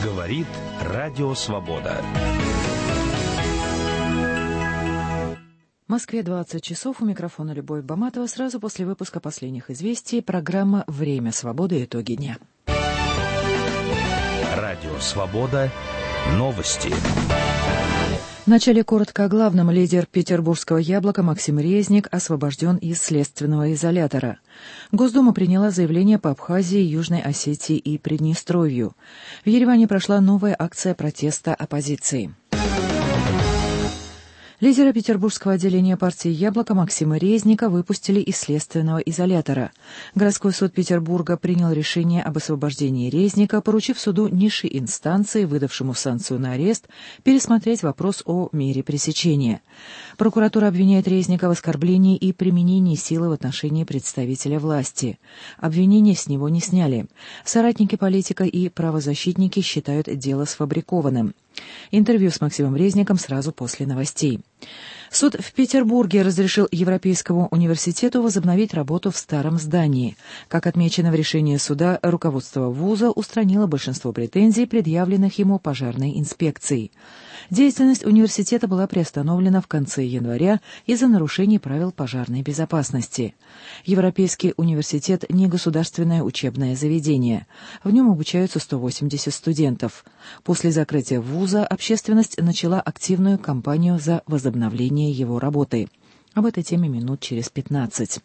Говорит Радио Свобода. В Москве 20 часов. У микрофона Любовь Баматова. Сразу после выпуска последних известий программа «Время свободы. Итоги дня». Радио Свобода. Новости. Вначале коротко о главном. Лидер петербургского «Яблока» Максим Резник освобожден из следственного изолятора. Госдума приняла заявление по Абхазии, Южной Осетии и Приднестровью. В Ереване прошла новая акция протеста оппозиции. Лидера петербургского отделения партии «Яблоко» Максима Резника выпустили из следственного изолятора. Городской суд Петербурга принял решение об освобождении Резника, поручив суду низшей инстанции, выдавшему санкцию на арест, пересмотреть вопрос о мере пресечения. Прокуратура обвиняет Резника в оскорблении и применении силы в отношении представителя власти. Обвинения с него не сняли. Соратники политика и правозащитники считают дело сфабрикованным. Интервью с Максимом Резником сразу после новостей. Суд в Петербурге разрешил Европейскому университету возобновить работу в старом здании. Как отмечено в решении суда, руководство вуза устранило большинство претензий, предъявленных ему пожарной инспекцией. Деятельность университета была приостановлена в конце января из-за нарушений правил пожарной безопасности. Европейский университет – негосударственное учебное заведение. В нем обучаются 180 студентов. После закрытия вуза общественность начала активную кампанию за возобновление его работы. Об этой теме минут через 15.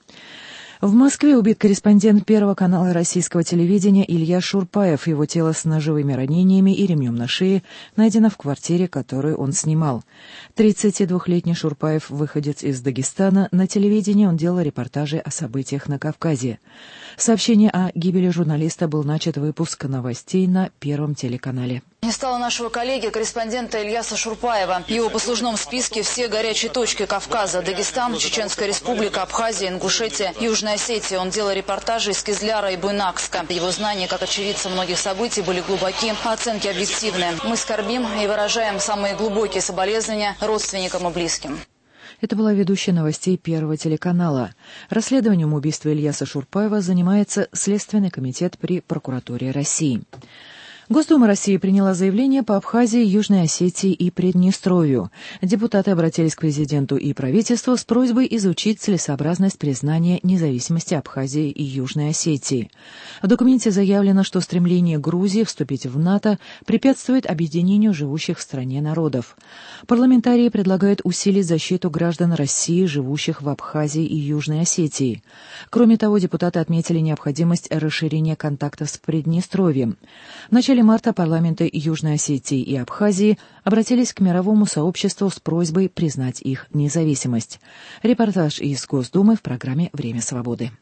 В Москве убит корреспондент Первого канала российского телевидения Илья Шурпаев. Его тело с ножевыми ранениями и ремнем на шее найдено в квартире, которую он снимал. 32-летний Шурпаев, выходец из Дагестана, на телевидении он делал репортажи о событиях на Кавказе. Сообщение о гибели журналиста был начат выпуск новостей на Первом телеканале. Не стало нашего коллеги, корреспондента Ильяса Шурпаева. В его послужном списке все горячие точки Кавказа: Дагестан, Чеченская республика, Абхазия, Ингушетия, Южная Осетия. Он делал репортажи из Кизляра и Буйнакска. Его знания, как очевидца многих событий, были глубоки, а оценки объективны. Мы скорбим и выражаем самые глубокие соболезнования родственникам и близким. Это была ведущая новостей Первого телеканала. Расследованием убийства Ильяса Шурпаева занимается Следственный комитет при прокуратуре России. Госдума России приняла заявление по Абхазии, Южной Осетии и Приднестровью. Депутаты обратились к президенту и правительству с просьбой изучить целесообразность признания независимости Абхазии и Южной Осетии. В документе заявлено, что стремление Грузии вступить в НАТО препятствует объединению живущих в стране народов. Парламентарии предлагают усилить защиту граждан России, живущих в Абхазии и Южной Осетии. Кроме того, депутаты отметили необходимость расширения контактов с Приднестровьем. В начале марта парламенты Южной Осетии и Абхазии обратились к мировому сообществу с просьбой признать их независимость. Репортаж из Госдумы в программе «Время свободы».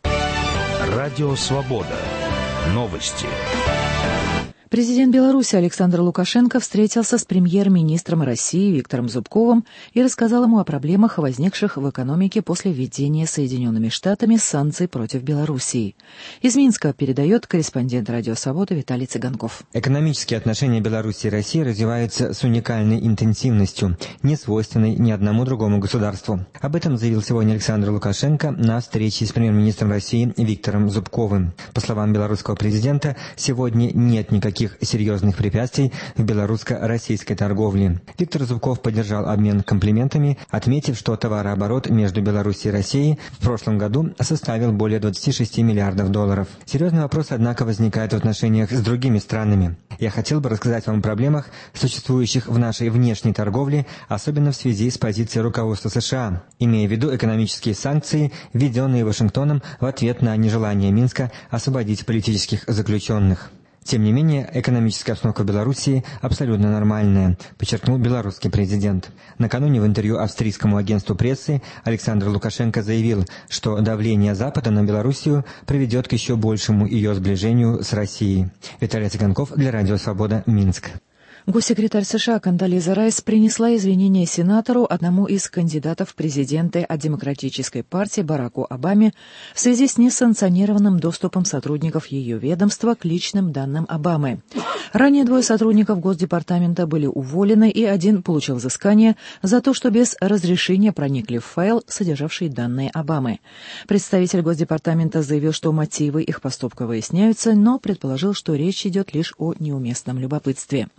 Радио Свобода. Новости. Президент Беларуси Александр Лукашенко встретился с премьер-министром России Виктором Зубковым и рассказал ему о проблемах, возникших в экономике после введения Соединенными Штатами санкций против Белоруссии. Из Минска передает корреспондент Радио Свобода Виталий Цыганков. Экономические отношения Беларуси и России развиваются с уникальной интенсивностью, не свойственной ни одному другому государству. Об этом заявил сегодня Александр Лукашенко на встрече с премьер-министром России Виктором Зубковым. По словам белорусского президента, сегодня нет никаких серьезных препятствий в белорусско-российской торговле. Виктор Зубков поддержал обмен комплиментами, отметив, что товарооборот между Беларусью и Россией в прошлом году составил более 26 миллиардов долларов. Серьезный вопрос, однако, возникает в отношениях с другими странами. Я хотел бы рассказать вам о проблемах, существующих в нашей внешней торговле, особенно в связи с позицией руководства США, имея в виду экономические санкции, введенные Вашингтоном в ответ на нежелание Минска освободить политических заключенных. Тем не менее, экономическая обстановка в Белоруссии абсолютно нормальная, подчеркнул белорусский президент. Накануне в интервью австрийскому агентству прессы Александр Лукашенко заявил, что давление Запада на Белоруссию приведет к еще большему ее сближению с Россией. Виталий Цыганков для Радио Свобода, Минск. Госсекретарь США Кондолиза Райс принесла извинения сенатору, одному из кандидатов в президенты от Демократической партии Бараку Обаме, в связи с несанкционированным доступом сотрудников ее ведомства к личным данным Обамы. Ранее 2 сотрудников Госдепартамента были уволены, и 1 получил взыскание за то, что без разрешения проникли в файл, содержавший данные Обамы. Представитель Госдепартамента заявил, что мотивы их поступка выясняются, но предположил, что речь идет лишь о неуместном любопытстве.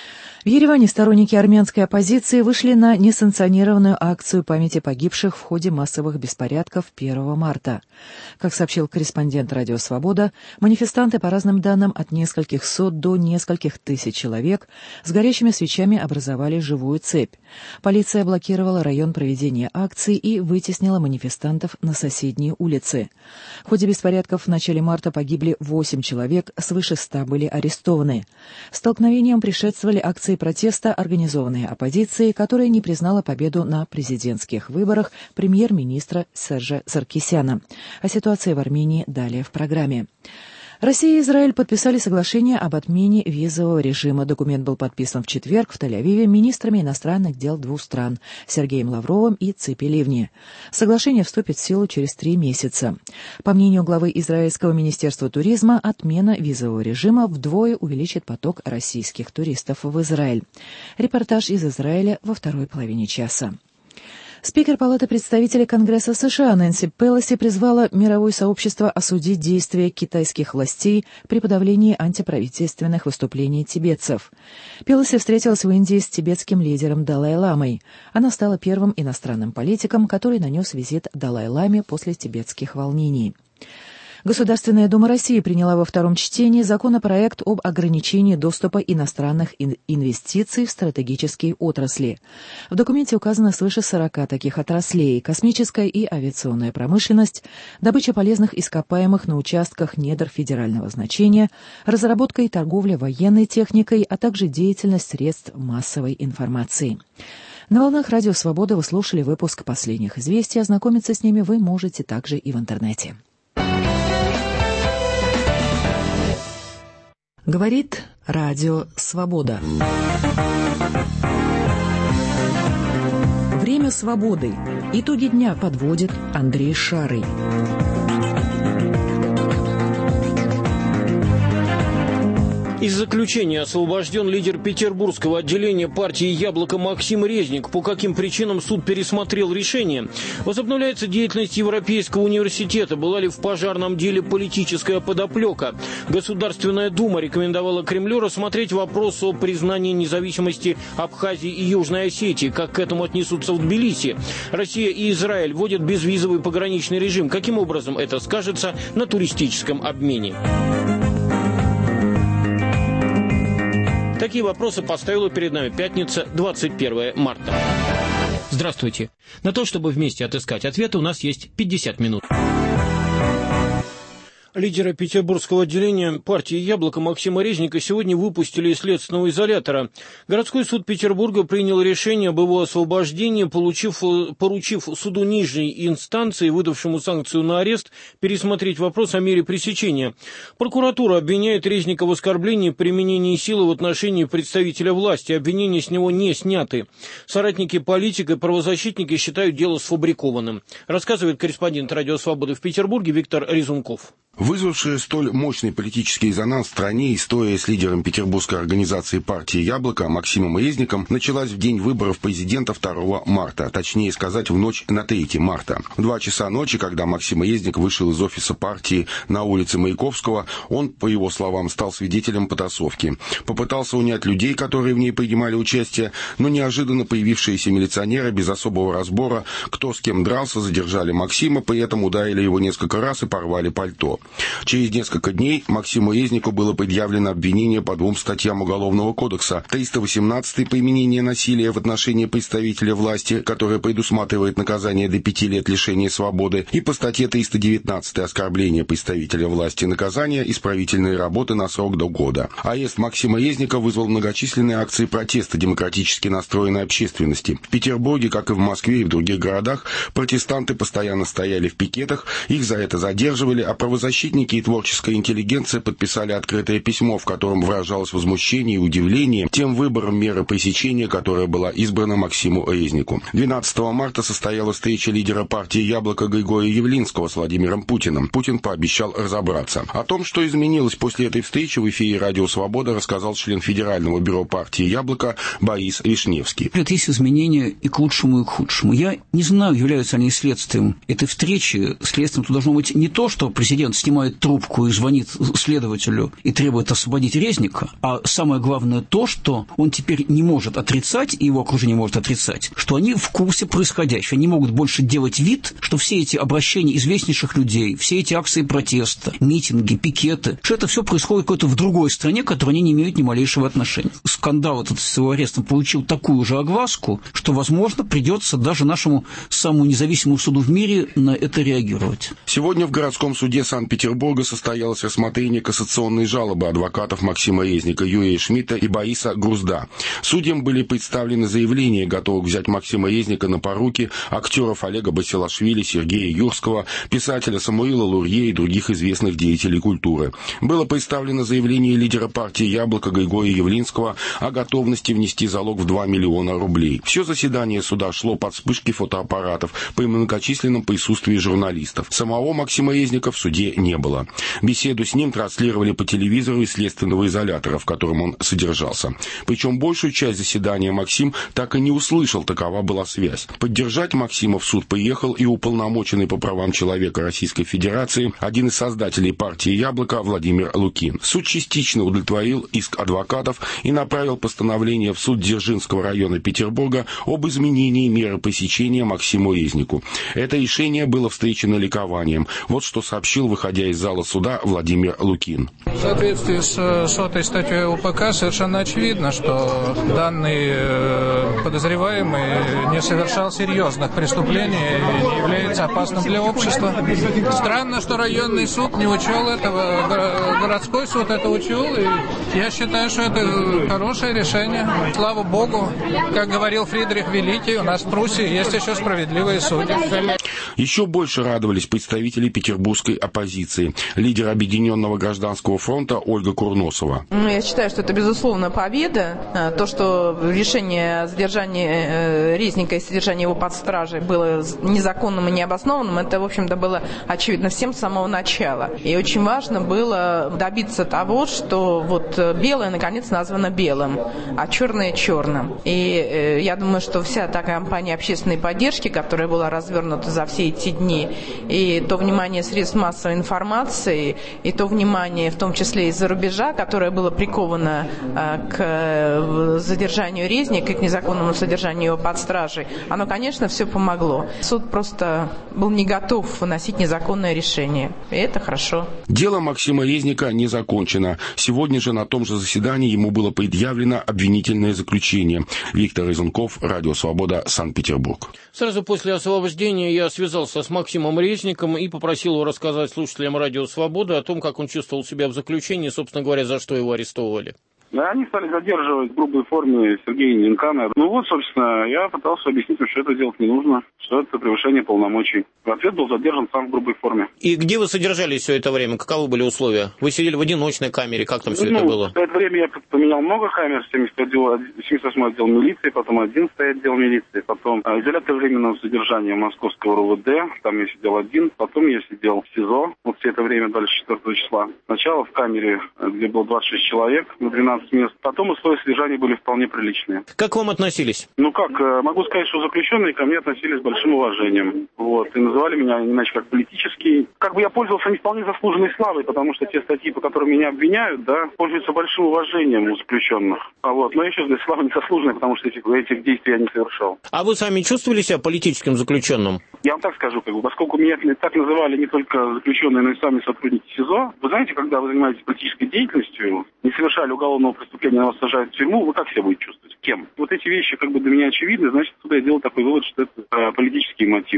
В Ереване сторонники армянской оппозиции вышли на несанкционированную акцию памяти погибших в ходе массовых беспорядков 1 марта. Как сообщил корреспондент «Радио Свобода», манифестанты, по разным данным, от нескольких сот до нескольких тысяч человек с горящими свечами образовали живую цепь. Полиция блокировала район проведения акции и вытеснила манифестантов на соседние улицы. В ходе беспорядков в начале марта погибли 8 человек, свыше 100 были арестованы. Столкновениям предшествовали акции протеста, организованные оппозицией, которая не признала победу на президентских выборах премьер-министра Сержа Саркисяна. О ситуации в Армении далее в программе. Россия и Израиль подписали соглашение об отмене визового режима. Документ был подписан в четверг в Тель-Авиве министрами иностранных дел 2 стран Сергеем Лавровым и Ципи Ливни. Соглашение вступит в силу через 3 месяца. По мнению главы Израильского министерства туризма, отмена визового режима вдвое увеличит поток российских туристов в Израиль. Репортаж из Израиля во второй половине часа. Спикер Палаты представителей Конгресса США Нэнси Пелоси призвала мировое сообщество осудить действия китайских властей при подавлении антиправительственных выступлений тибетцев. Пелоси встретилась в Индии с тибетским лидером Далай-ламой. Она стала первым иностранным политиком, который нанес визит Далай-ламе после тибетских волнений. Государственная Дума России приняла во втором чтении законопроект об ограничении доступа иностранных инвестиций в стратегические отрасли. В документе указано свыше 40 таких отраслей: космическая и авиационная промышленность, добыча полезных ископаемых на участках недр федерального значения, разработка и торговля военной техникой, а также деятельность средств массовой информации. На волнах Радио Свобода вы слушали выпуск последних известий. Ознакомиться с ними вы можете также и в интернете. Говорит Радио Свобода. Время свободы. Итоги дня подводит Андрей Шарый. Из заключения освобожден лидер петербургского отделения партии «Яблоко» Максим Резник. По каким причинам суд пересмотрел решение? Возобновляется деятельность Европейского университета. Была ли в пожарном деле политическая подоплека? Государственная Дума рекомендовала Кремлю рассмотреть вопрос о признании независимости Абхазии и Южной Осетии. Как к этому отнесутся в Тбилиси? Россия и Израиль вводят безвизовый пограничный режим. Каким образом это скажется на туристическом обмене? Такие вопросы поставила перед нами пятница, 21 марта. Здравствуйте. На то, чтобы вместе отыскать ответы, у нас есть 50 минут. Лидера петербургского отделения партии «Яблоко» Максима Резника сегодня выпустили из следственного изолятора. Городской суд Петербурга принял решение об его освобождении, поручив суду нижней инстанции, выдавшему санкцию на арест, пересмотреть вопрос о мере пресечения. Прокуратура обвиняет Резника в оскорблении, применении силы в отношении представителя власти. Обвинения с него не сняты. Соратники политика и правозащитники считают дело сфабрикованным. Рассказывает корреспондент «Радио Свободы» в Петербурге Виктор Резунков. Вызвавшая столь мощный политический резонанс в стране история с лидером петербургской организации партии «Яблоко» Максимом Резником началась в день выборов президента 2 марта, точнее сказать, в ночь на 3 марта. В 2 часа ночи, когда Максим Резник вышел из офиса партии на улице Маяковского, он, по его словам, стал свидетелем потасовки. Попытался унять людей, которые в ней принимали участие, но неожиданно появившиеся милиционеры без особого разбора, кто с кем дрался, задержали Максима, при этом ударили его несколько раз и порвали пальто. Через несколько дней Максиму Резнику было предъявлено обвинение по 2 статьям Уголовного кодекса. 318-й применение насилия в отношении представителя власти, которое предусматривает наказание до 5 лет лишения свободы, и по статье 319-й оскорбление представителя власти, наказание исправительной работы на срок до года. Арест Максима Резника вызвал многочисленные акции протеста демократически настроенной общественности. В Петербурге, как и в Москве и в других городах, протестанты постоянно стояли в пикетах, их за это задерживали, а правозащитники Правозащитники и творческая интеллигенция подписали открытое письмо, в котором выражалось возмущение и удивление тем выбором меры пресечения, которая была избрана Максиму Резнику. 12 марта состоялась встреча лидера партии «Яблоко» Григория Явлинского с Владимиром Путиным. Путин пообещал разобраться. О том, что изменилось после этой встречи, в эфире «Радио Свобода» рассказал член Федерального бюро партии «Яблоко» Борис Вишневский. Есть изменения и к лучшему, и к худшему. Я не знаю, являются они следствием этой встречи. Следствием тут должно быть не то, что президент снимает трубку и звонит следователю и требует освободить Резника, а самое главное то, что он теперь не может отрицать, и его окружение может отрицать, что они в курсе происходящего. Они могут больше делать вид, что все эти обращения известнейших людей, все эти акции протеста, митинги, пикеты, что это все происходит какой-то в другой стране, к которой они не имеют ни малейшего отношения. Скандал этот с его арестом получил такую же огласку, что, возможно, придется даже нашему самому независимому суду в мире на это реагировать. Сегодня в городском суде Санкт-Петербурга состоялось рассмотрение кассационной жалобы адвокатов Максима Резника, Юрия Шмидта и Бориса Грузда. Судьям были представлены заявления, готовых взять Максима Резника на поруки актеров Олега Басилашвили, Сергея Юрского, писателя Самуила Лурье и других известных деятелей культуры. Было представлено заявление лидера партии «Яблоко» Григория Явлинского о готовности внести залог в 2 миллиона рублей. Все заседание суда шло под вспышки фотоаппаратов при многочисленном присутствии журналистов. Самого Максима Резника в суде не было. Беседу с ним транслировали по телевизору из следственного изолятора, в котором он содержался. Причем большую часть заседания Максим так и не услышал, такова была связь. Поддержать Максима в суд приехал и уполномоченный по правам человека Российской Федерации, один из создателей партии «Яблоко» Владимир Лукин. Суд частично удовлетворил иск адвокатов и направил постановление в суд Дзержинского района Петербурга об изменении меры пресечения Максиму Резнику. Это решение было встречено ликованием. Вот что сообщил, выходя из зала суда, Владимир Лукин. В соответствии с 100-й статьей УПК совершенно очевидно, что данный подозреваемый не совершал серьезных преступлений и не является опасным для общества. Странно, что районный суд не учел этого, городской суд это учел, и я считаю, что это хорошее решение. Слава Богу, как говорил Фридрих Великий, у нас в Пруссии есть еще справедливые судьи. Еще больше радовались представители петербургской оппозиции. Лидер Объединенного гражданского фронта Ольга Курносова. Я считаю, что это безусловно победа. То, что решение о задержании Резника и содержании его под стражей было незаконным и необоснованным, это, в общем-то, было очевидно всем с самого начала. И очень важно было добиться того, что вот белое, наконец, названо белым, а черное — черным. И я думаю, что вся та кампания общественной поддержки, которая была развернута за все эти дни, и то внимание средств массовой информации, и то внимание, в том числе из-за рубежа, которое было приковано к задержанию Резника и к незаконному содержанию его под стражей, оно, конечно, все помогло. Суд просто был не готов выносить незаконное решение. И это хорошо. Дело Максима Резника не закончено. Сегодня же на том же заседании ему было предъявлено обвинительное заключение. Виктор Изунков, Радио Свобода, Санкт-Петербург. Сразу после освобождения я связался с Максимом Резником и попросил его рассказать слушателям Радио Свобода о том, как он чувствовал себя в заключении, собственно говоря, за что его арестовывали. Да, они стали задерживать в грубой форме Сергея Нинкана. Ну вот, собственно, я пытался объяснить, что это делать не нужно, что это превышение полномочий. В ответ был задержан сам в грубой форме. И где вы содержались все это время? Каковы были условия? Вы сидели в одиночной камере, как там все это было? В это время я поменял много камер, 78-й отдел милиции, потом 11-й отдел милиции, потом изолятор временного содержания Московского РУВД, там я сидел один, потом я сидел в СИЗО, вот все это время дальше 4 числа. Сначала в камере, где было 26 человек, на 12 мест. Потом условия содержания были вполне приличные. Как к вам относились? Ну как, могу сказать, что заключенные ко мне относились с большим уважением. Вот, и называли меня иначе как политический. Как бы я пользовался не вполне заслуженной славой, потому что те статьи, по которым меня обвиняют, да, пользуются большим уважением у заключенных. Но еще здесь слава незаслуженная, потому что этих действий я не совершал. А вы сами чувствовали себя политическим заключенным? Я вам так скажу, поскольку меня так называли не только заключенные, но и сами сотрудники СИЗО. Вы знаете, когда вы занимаетесь политической деятельностью, не совершали уголовного преступления, вас сажают в тюрьму, вы как себя будете чувствовать? Кем? Вот эти вещи для меня очевидны, значит, туда я делал такой вывод, что это политические мотивы.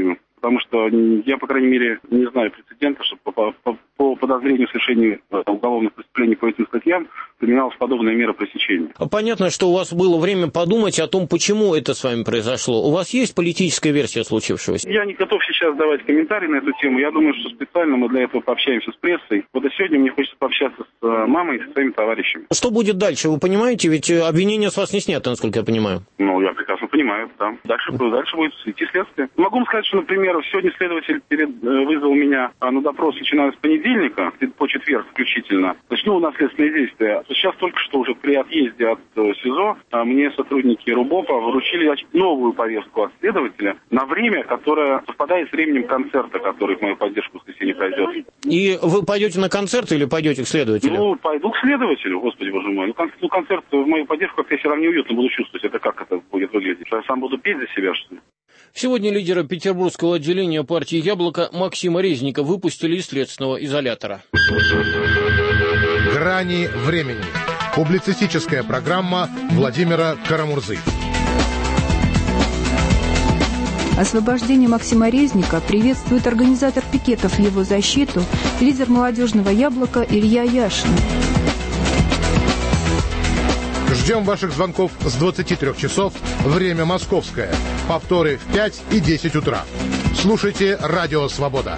потому что я, по крайней мере, не знаю прецедента, что по подозрению в совершении уголовных преступлений по этим статьям применялась подобная мера пресечения. Понятно, что у вас было время подумать о том, почему это с вами произошло. У вас есть политическая версия случившегося? Я не готов сейчас давать комментарии на эту тему. Я думаю, что специально мы для этого пообщаемся с прессой. Вот и сегодня мне хочется пообщаться с мамой и со своими товарищами. Что будет дальше, вы понимаете? Ведь обвинение с вас не снято, насколько я понимаю. Ну, я прекрасно понимаю, да. Дальше будет идти следствие. Могу вам сказать, что, например, сегодня следователь вызвал меня на допрос, начиная с понедельника, по четверг включительно. Начну наследственные действия. Сейчас только что уже при отъезде от СИЗО мне сотрудники РУБОПа вручили новую повестку от следователя на время, которое совпадает с временем концерта, который в мою поддержку в воскресенье пройдет. И вы пойдете на концерт или пойдете к следователю? Ну, пойду к следователю, господи боже мой. Ну, концерт в мою поддержку как-то я все равно неуютно буду чувствовать. Это как это будет выглядеть? Что я сам буду петь за себя, что ли? Сегодня лидера петербургского отделения партии «Яблоко» Максима Резника выпустили из следственного изолятора. «Грани времени». Публицистическая программа Владимира Карамурзы. Освобождение Максима Резника приветствует организатор пикетов в его защиту, лидер молодежного «Яблока» Илья Яшин. Ждем ваших звонков с 23 часов, время московское. Повторы в 5 и 10 утра. Слушайте «Радио Свобода».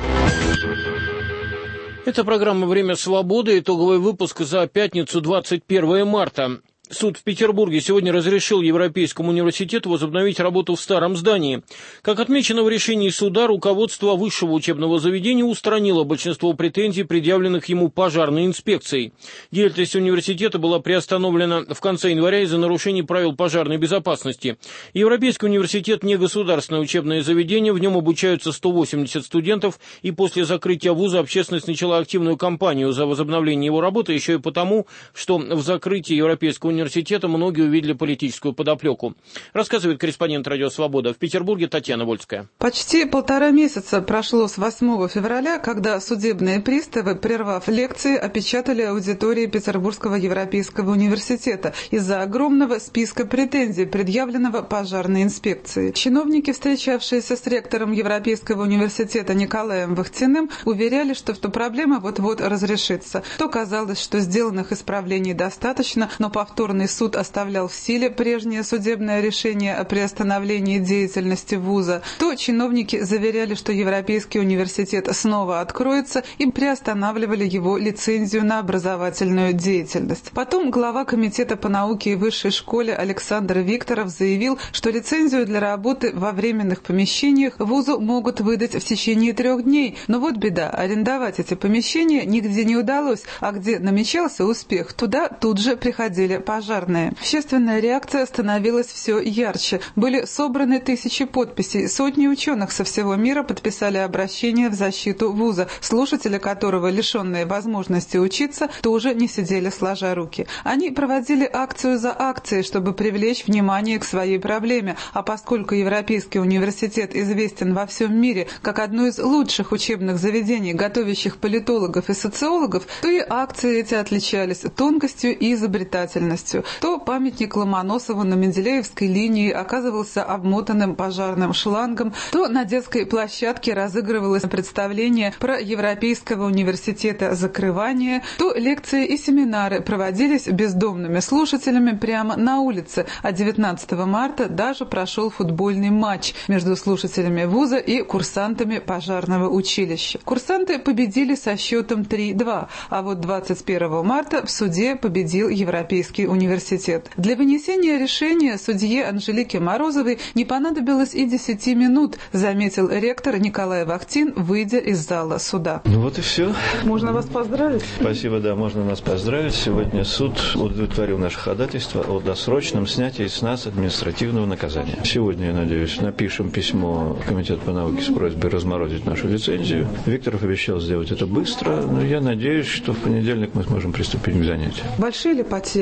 Это программа «Время свободы», итоговый выпуск за пятницу, 21 марта. Суд в Петербурге сегодня разрешил Европейскому университету возобновить работу в старом здании. Как отмечено в решении суда, руководство высшего учебного заведения устранило большинство претензий, предъявленных ему пожарной инспекцией. Деятельность университета была приостановлена в конце января из-за нарушений правил пожарной безопасности. Европейский университет – негосударственное учебное заведение, в нем обучаются 180 студентов, и после закрытия вуза общественность начала активную кампанию за возобновление его работы, еще и потому, что в закрытии Европейского университета многие увидели политическую подоплеку. Рассказывает корреспондент «Радио Свобода» в Петербурге Татьяна Вольская. Почти 1,5 месяца прошло с 8 февраля, когда судебные приставы, прервав лекции, опечатали аудитории Петербургского Европейского университета из-за огромного списка претензий, предъявленного пожарной инспекцией. Чиновники, встречавшиеся с ректором Европейского университета Николаем Вахтиным, уверяли, что проблема вот-вот разрешится. То казалось, что сделанных исправлений достаточно, но повторный суд оставлял в силе прежнее судебное решение о приостановлении деятельности вуза, то чиновники заверяли, что Европейский университет снова откроется, и приостанавливали его лицензию на образовательную деятельность. Потом глава комитета по науке и высшей школе Александр Викторов заявил, что лицензию для работы во временных помещениях вузу могут выдать в течение 3 дней. Но вот беда, арендовать эти помещения нигде не удалось, а где намечался успех, туда тут же приходили пожарные. Общественная реакция становилась все ярче. Были собраны тысячи подписей. Сотни ученых со всего мира подписали обращение в защиту вуза, слушатели которого, лишенные возможности учиться, тоже не сидели сложа руки. Они проводили акцию за акцией, чтобы привлечь внимание к своей проблеме. А поскольку Европейский университет известен во всем мире как одно из лучших учебных заведений, готовящих политологов и социологов, то и акции эти отличались тонкостью и изобретательностью. То памятник Ломоносову на Менделеевской линии оказывался обмотанным пожарным шлангом, то на детской площадке разыгрывалось представление про Европейского университета закрывание, то лекции и семинары проводились бездомными слушателями прямо на улице, а 19 марта даже прошел футбольный матч между слушателями вуза и курсантами пожарного училища. Курсанты победили со счетом 3-2, а вот 21 марта в суде победил Европейский университет. Для вынесения решения судье Анжелике Морозовой не понадобилось и 10 минут, заметил ректор Николай Вахтин, выйдя из зала суда. Ну вот и все. Можно вас поздравить? Спасибо, да, можно нас поздравить. Сегодня суд удовлетворил наше ходатайство о досрочном снятии с нас административного наказания. Сегодня, я надеюсь, напишем письмо в Комитет по науке с просьбой разморозить нашу лицензию. Викторов обещал сделать это быстро, но я надеюсь, что в понедельник мы сможем приступить к занятию. Большие ли потери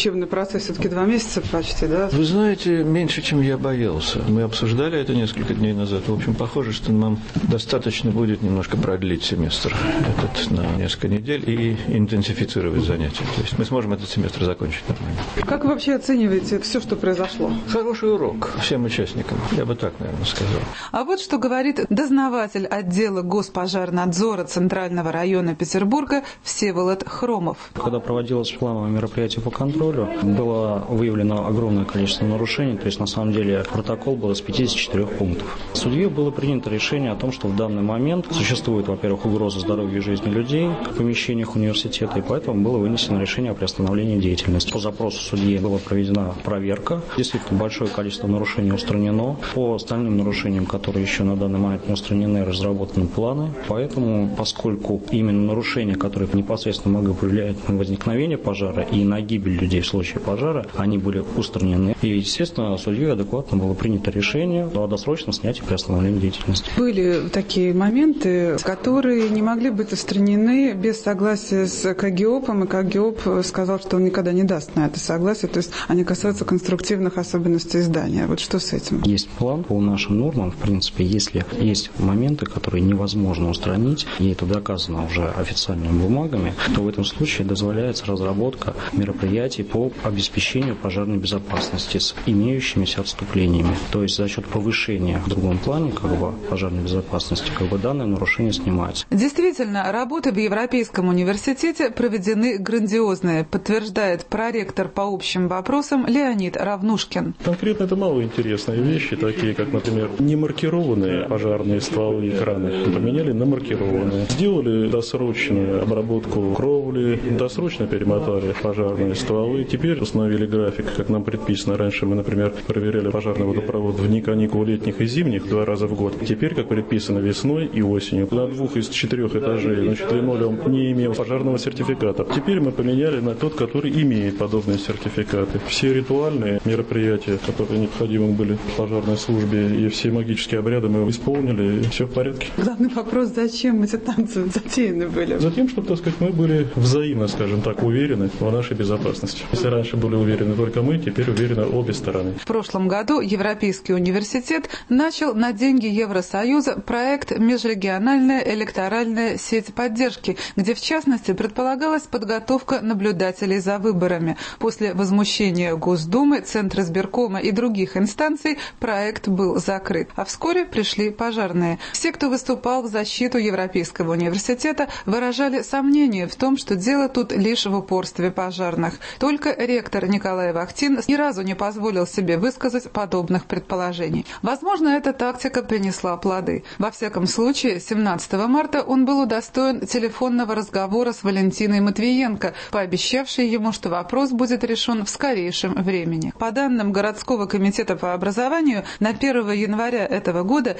учебный процесс все-таки 2 месяца почти, да? Вы знаете, меньше, чем я боялся. Мы обсуждали это несколько дней назад. В общем, похоже, что нам достаточно будет немножко продлить семестр этот на несколько недель и интенсифицировать занятия. То есть мы сможем этот семестр закончить нормально. Как вы вообще оцениваете все, что произошло? Хороший урок всем участникам, я бы так, наверное, сказал. А вот что говорит дознаватель отдела Госпожарнадзора Центрального района Петербурга Всеволод Хромов. Когда проводилось плановое мероприятие по контролю, было выявлено огромное количество нарушений, то есть на самом деле протокол был из 54 пунктов. Судьей было принято решение о том, что в данный момент существует, во-первых, угроза здоровью и жизни людей в помещениях университета, и поэтому было вынесено решение о приостановлении деятельности. По запросу судьи была проведена проверка. Действительно, большое количество нарушений устранено. По остальным нарушениям, которые еще на данный момент не устранены, разработаны планы. Поэтому, поскольку именно нарушения, которые непосредственно могли повлиять на возникновение пожара и на гибель людей в случае пожара, они были устранены. И, естественно, судьей адекватно было принято решение о досрочном снятии и приостановлении деятельности. Были такие моменты, которые не могли быть устранены без согласия с КГИОПом, и КГИОП сказал, что он никогда не даст на это согласие, то есть они касаются конструктивных особенностей здания. Вот что с этим? Есть план по нашим нормам, в принципе, если есть моменты, которые невозможно устранить, и это доказано уже официальными бумагами, то в этом случае дозволяется разработка мероприятий по обеспечению пожарной безопасности с имеющимися отступлениями. То есть за счет повышения в другом плане пожарной безопасности данное нарушение снимается. Действительно, работы в Европейском университете проведены грандиозные, подтверждает проректор по общим вопросам Леонид Равнушкин. Конкретно это малоинтересные вещи, такие как, например, немаркированные пожарные стволы и краны поменяли на маркированные. Сделали досрочную обработку кровли, досрочно перемотали пожарные стволы. Теперь установили график, как нам предписано. Раньше мы, например, проверяли пожарный водопровод в дни каникул летних и зимних 2 раза в год. Теперь, как предписано, весной и осенью. На 2 из 4 этажей, линолеум не имел пожарного сертификата. Теперь мы поменяли на тот, который имеет подобные сертификаты. Все ритуальные мероприятия, которые необходимы были в пожарной службе, и все магические обряды мы исполнили, и все в порядке. Главный вопрос, зачем эти танцы затеяны были? Затем, чтобы, так сказать, мы были взаимно, скажем так, уверены в нашей безопасности. Если раньше были уверены только мы, теперь уверены обе стороны. В прошлом году Европейский университет начал на деньги Евросоюза проект «Межрегиональная электоральная сеть поддержки», где, в частности, предполагалась подготовка наблюдателей за выборами. После возмущения Госдумы, Центризбиркома и других инстанций проект был закрыт. А вскоре пришли пожарные. Все, кто выступал в защиту Европейского университета, выражали сомнение в том, что дело тут лишь в упорстве пожарных. Только ректор Николай Вахтин ни разу не позволил себе высказать подобных предположений. Возможно, эта тактика принесла плоды. Во всяком случае, 17 марта он был удостоен телефонного разговора с Валентиной Матвиенко, пообещавшей ему, что вопрос будет решен в скорейшем времени. По данным городского комитета по образованию, на 1 января этого года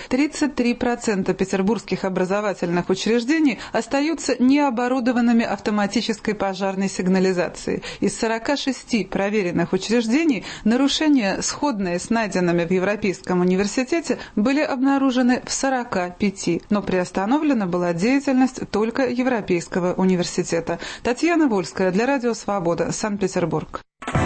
33% петербургских образовательных учреждений остаются необорудованными автоматической пожарной сигнализацией. Из 46 проверенных учреждений нарушения, сходные с найденными в Европейском университете, были обнаружены в 45, но приостановлена была деятельность только Европейского университета. Татьяна Вольская для Радио Свобода, Санкт-Петербург.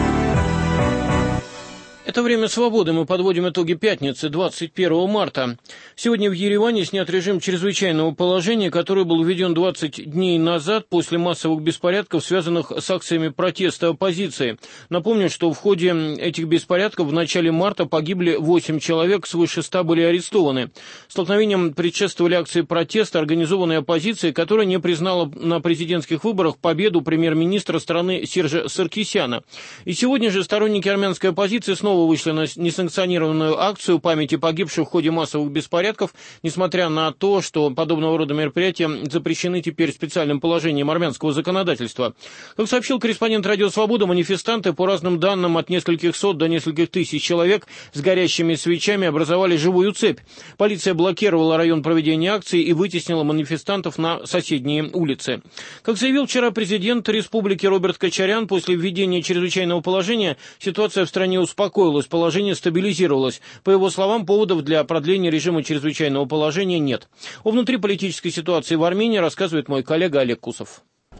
Это «Время свободы». Мы подводим итоги пятницы, 21 марта. Сегодня в Ереване снят режим чрезвычайного положения, который был введен 20 дней назад после массовых беспорядков, связанных с акциями протеста оппозиции. Напомню, что в ходе этих беспорядков в начале марта погибли 8 человек, свыше 100 были арестованы. Столкновениям предшествовали акции протеста, организованной оппозицией, которая не признала на президентских выборах победу премьер-министра страны Сержа Саркисяна. И сегодня же сторонники армянской оппозиции снова вышли на несанкционированную акцию памяти погибших в ходе массовых беспорядков, несмотря на то, что подобного рода мероприятия запрещены теперь специальным положением армянского законодательства. Как сообщил корреспондент «Радио Свобода», манифестанты, по разным данным, от нескольких сот до нескольких тысяч человек с горящими свечами образовали живую цепь. Полиция блокировала район проведения акции и вытеснила манифестантов на соседние улицы. Как заявил вчера президент республики Роберт Кочарян, после введения чрезвычайного положения ситуация в стране успокоилась, положение стабилизировалось. По его словам, поводов для продления режима чрезвычайного положения нет. О внутриполитической ситуации в Армении рассказывает мой коллега Олег Кусов.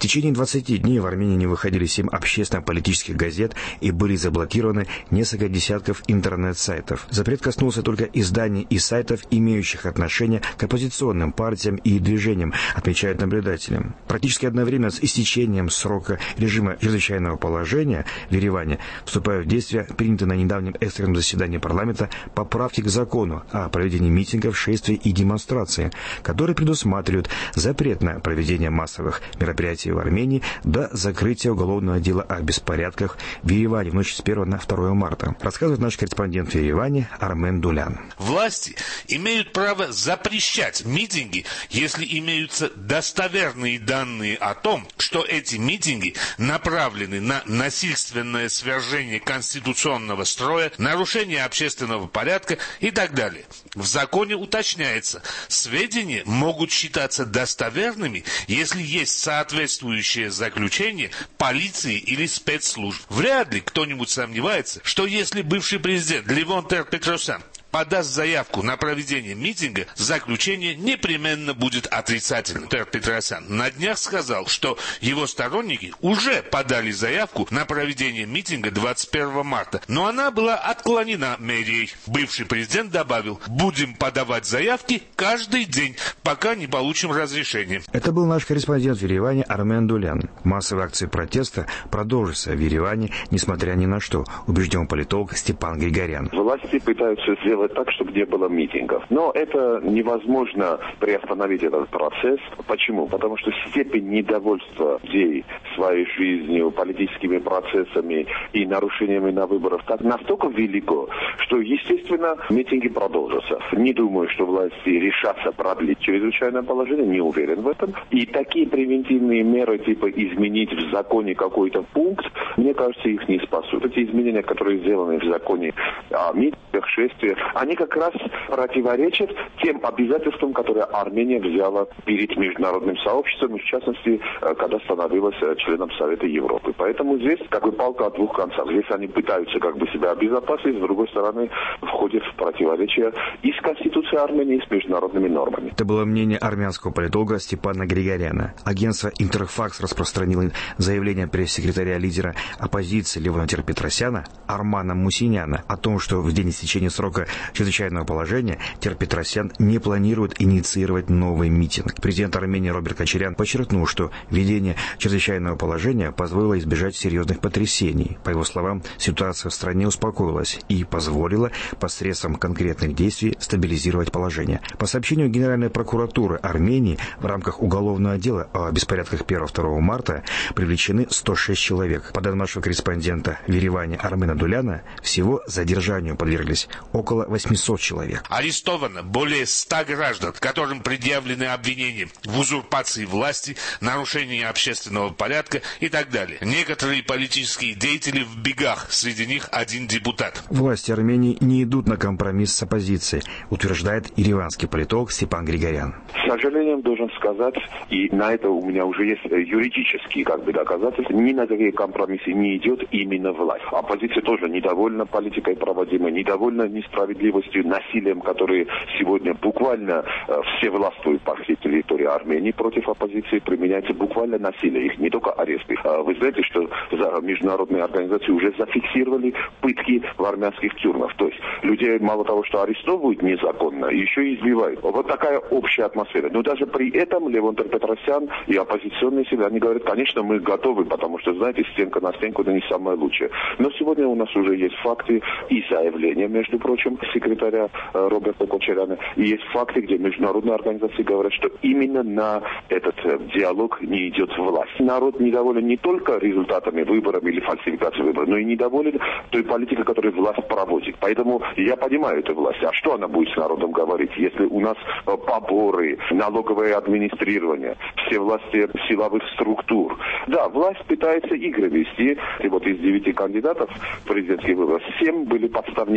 течение 20 дней в Армении не выходили 7 общественно-политических газет и были заблокированы несколько десятков интернет-сайтов. Запрет коснулся только изданий и сайтов, имеющих отношение к оппозиционным партиям и движениям, отмечают наблюдатели. Практически одновременно с истечением срока режима чрезвычайного положения в Ереване вступают в действие принятые на недавнем экстренном заседании парламента поправки к закону о проведении митингов, шествий и демонстраций, которые предусматривают запрет на проведение массовых мероприятий в Армении до закрытия уголовного дела о беспорядках в Ереване в ночь с 1 на 2 марта. Рассказывает наш корреспондент в Ереване Армен Дулян. Власти имеют право запрещать митинги, если имеются достоверные данные о том, что эти митинги направлены на насильственное свержение конституционного строя, нарушение общественного порядка и так далее. В законе уточняется, сведения могут считаться достоверными, если есть соответствующее заключение полиции или спецслужб. Вряд ли кто-нибудь сомневается, что если бывший президент Левон Тер-Петросян подаст заявку на проведение митинга, заключение непременно будет отрицательным. Тер-Петросян на днях сказал, что его сторонники уже подали заявку на проведение митинга 21 марта, но она была отклонена мэрией. Бывший президент добавил: будем подавать заявки каждый день, пока не получим разрешение. Это был наш корреспондент в Ереване Армен Дулян. Массовые акции протеста продолжатся в Ереване, несмотря ни на что, убежден политолог Степан Григорян. Власти пытаются сделать так, чтобы не было митингов. Но это невозможно приостановить этот процесс. Почему? Потому что степень недовольства людей своей жизнью, политическими процессами и нарушениями на выборах так настолько велико, что, естественно, митинги продолжатся. Не думаю, что власти решатся продлить чрезвычайное положение, не уверен в этом. И такие превентивные меры, типа изменить в законе какой-то пункт, мне кажется, их не спасут. Эти изменения, которые сделаны в законе о митингах, шествиях, они как раз противоречат тем обязательствам, которые Армения взяла перед международным сообществом, в частности, когда становилась членом Совета Европы. Поэтому здесь как бы палка о двух концах. Здесь они пытаются как бы себя обезопасить, с другой стороны входят в противоречие и с Конституцией Армении, и с международными нормами. Это было мнение армянского политолога Степана Григоряна. Агентство «Интерфакс» распространило заявление пресс-секретаря лидера оппозиции Левона Тер-Петросяна Армана Мусиняна о том, что в день истечения срока чрезвычайного положения Тер-Петросян не планирует инициировать новый митинг. Президент Армении Роберт Кочарян подчеркнул, что введение чрезвычайного положения позволило избежать серьезных потрясений. По его словам, ситуация в стране успокоилась и позволила посредством конкретных действий стабилизировать положение. По сообщению Генеральной прокуратуры Армении, в рамках уголовного дела о беспорядках 1-2 марта привлечены 106 человек. По данным нашего корреспондента в Ереване Армена Дуляна, всего задержанию подверглись около 800 человек. Арестовано более 100 граждан, которым предъявлены обвинения в узурпации власти, нарушении общественного порядка и так далее. Некоторые политические деятели в бегах, среди них один депутат. Власти Армении не идут на компромисс с оппозицией, утверждает ереванский политолог Степан Григорян. С сожалением должен сказать, и на это у меня уже есть юридические доказательства, ни на какие компромиссы не идет именно власть. Оппозиция тоже недовольна политикой проводимой, недовольна несправедливостью, насилием, которые сегодня буквально все властвуют по всей территории Армении против оппозиции, применяется буквально насилие, их не только аресты. Вы знаете, что международные организации уже зафиксировали пытки в армянских тюрьмах. То есть людей мало того, что арестовывают незаконно, еще и избивают. Вот такая общая атмосфера. Но даже при этом Левон Тер-Петросян и оппозиционные силы, они говорят, конечно, мы готовы, потому что, знаете, стенка на стенку, это не самое лучшее. Но сегодня у нас уже есть факты и заявления, между прочим, секретаря Роберта Кочаряна, и есть факты, где международные организации говорят, что именно на этот диалог не идет власть. Народ недоволен не только результатами выборов или фальсификацией выборов, но и недоволен той политикой, которую власть проводит. Поэтому я понимаю эту власть. А что она будет с народом говорить, если у нас поборы, налоговое администрирование, все власти силовых структур? Да, власть пытается игры вести. И вот из 9 кандидатов в президентские выборы 7 были подставники от власти.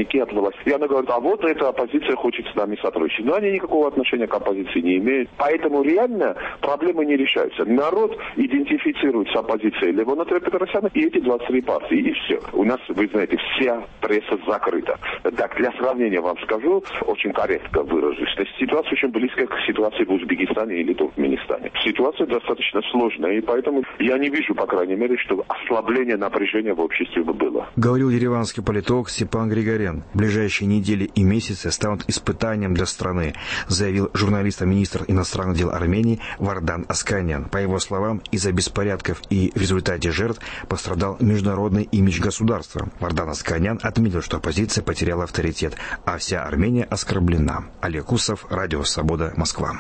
власть. И она говорит, а вот эта оппозиция хочет с нами сотрудничать. Но они никакого отношения к оппозиции не имеют. Поэтому реально проблемы не решаются. Народ идентифицирует с оппозицией Левона Петросяна и эти 23 партии. И все. У нас, вы знаете, вся пресса закрыта. Так, для сравнения вам скажу, очень корректно выражусь. Ситуация очень близкая к ситуации в Узбекистане или Туркменистане. Ситуация достаточно сложная, и поэтому я не вижу, по крайней мере, что ослабление напряжения в обществе было. Говорил ереванский политолог Степан Григорян. Ближайшие недели и месяцы станут испытанием для страны, заявил журналист-министр иностранных дел Армении Вардан Асканян. По его словам, из-за беспорядков и в результате жертв пострадал международный имидж государства. Вардан Асканян отметил, что оппозиция потеряла авторитет, а вся Армения оскорблена. Олег Усов, Радио Свобода, Москва.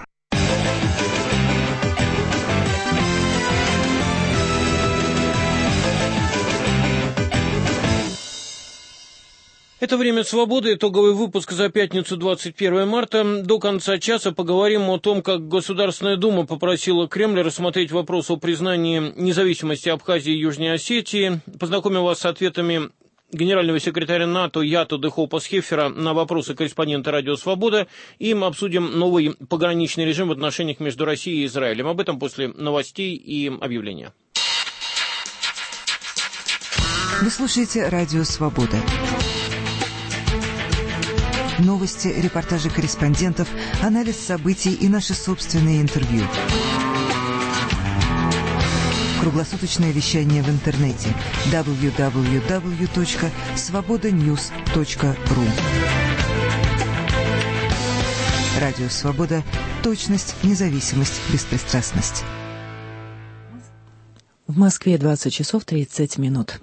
Это «Время свободы», итоговый выпуск за пятницу 21 марта. До конца часа поговорим о том, как Государственная Дума попросила Кремль рассмотреть вопрос о признании независимости Абхазии и Южной Осетии. Познакомим вас с ответами генерального секретаря НАТО Ято де Хоупас-Хеффера на вопросы корреспондента «Радио Свобода». И мы обсудим новый пограничный режим в отношениях между Россией и Израилем. Об этом после новостей и объявления. Вы слушаете «Радио Свобода». Новости, репортажи корреспондентов, анализ событий и наши собственные интервью. Круглосуточное вещание в интернете www.svobodanews.ru. Радио Свобода. Точность, независимость, беспристрастность. В Москве 20 часов 30 минут.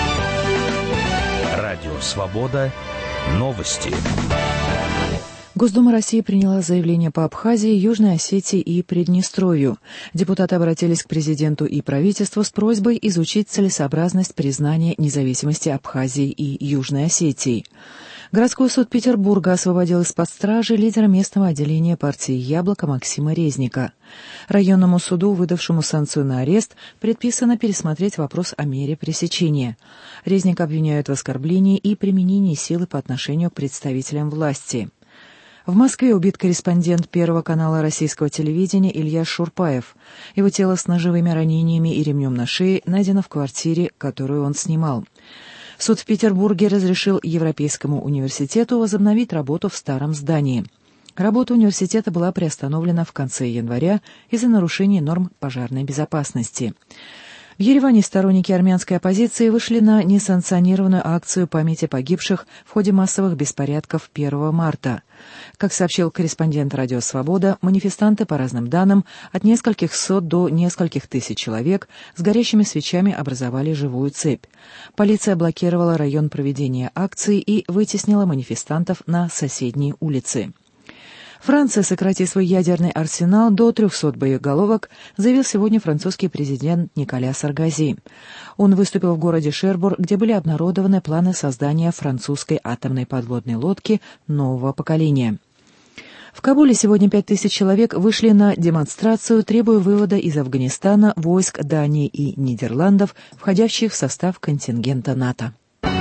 Радио Свобода. Новости. Госдума России приняла заявление по Абхазии, Южной Осетии и Приднестровью. Депутаты обратились к президенту и правительству с просьбой изучить целесообразность признания независимости Абхазии и Южной Осетии. Городской суд Петербурга освободил из-под стражи лидера местного отделения партии «Яблоко» Максима Резника. Районному суду, выдавшему санкцию на арест, предписано пересмотреть вопрос о мере пресечения. Резника обвиняют в оскорблении и применении силы по отношению к представителям власти. В Москве убит корреспондент Первого канала российского телевидения Илья Шурпаев. Его тело с ножевыми ранениями и ремнем на шее найдено в квартире, которую он снимал. Суд в Петербурге разрешил Европейскому университету возобновить работу в старом здании. Работа университета была приостановлена в конце января из-за нарушений норм пожарной безопасности. В Ереване сторонники армянской оппозиции вышли на несанкционированную акцию памяти погибших в ходе массовых беспорядков 1 марта. Как сообщил корреспондент «Радио Свобода», манифестанты, по разным данным, от нескольких сот до нескольких тысяч человек с горящими свечами образовали живую цепь. Полиция блокировала район проведения акции и вытеснила манифестантов на соседние улицы. Франция сократит свой ядерный арсенал до 300 боеголовок, заявил сегодня французский президент Николя Саркози. Он выступил в городе Шербур, где были обнародованы планы создания французской атомной подводной лодки нового поколения. В Кабуле сегодня 5000 человек вышли на демонстрацию, требуя вывода из Афганистана войск Дании и Нидерландов, входящих в состав контингента НАТО.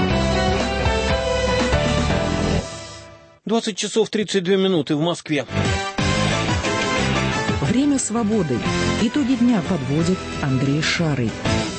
20 часов 32 минуты в Москве. Время свободы. Итоги дня подводит Андрей Шарый.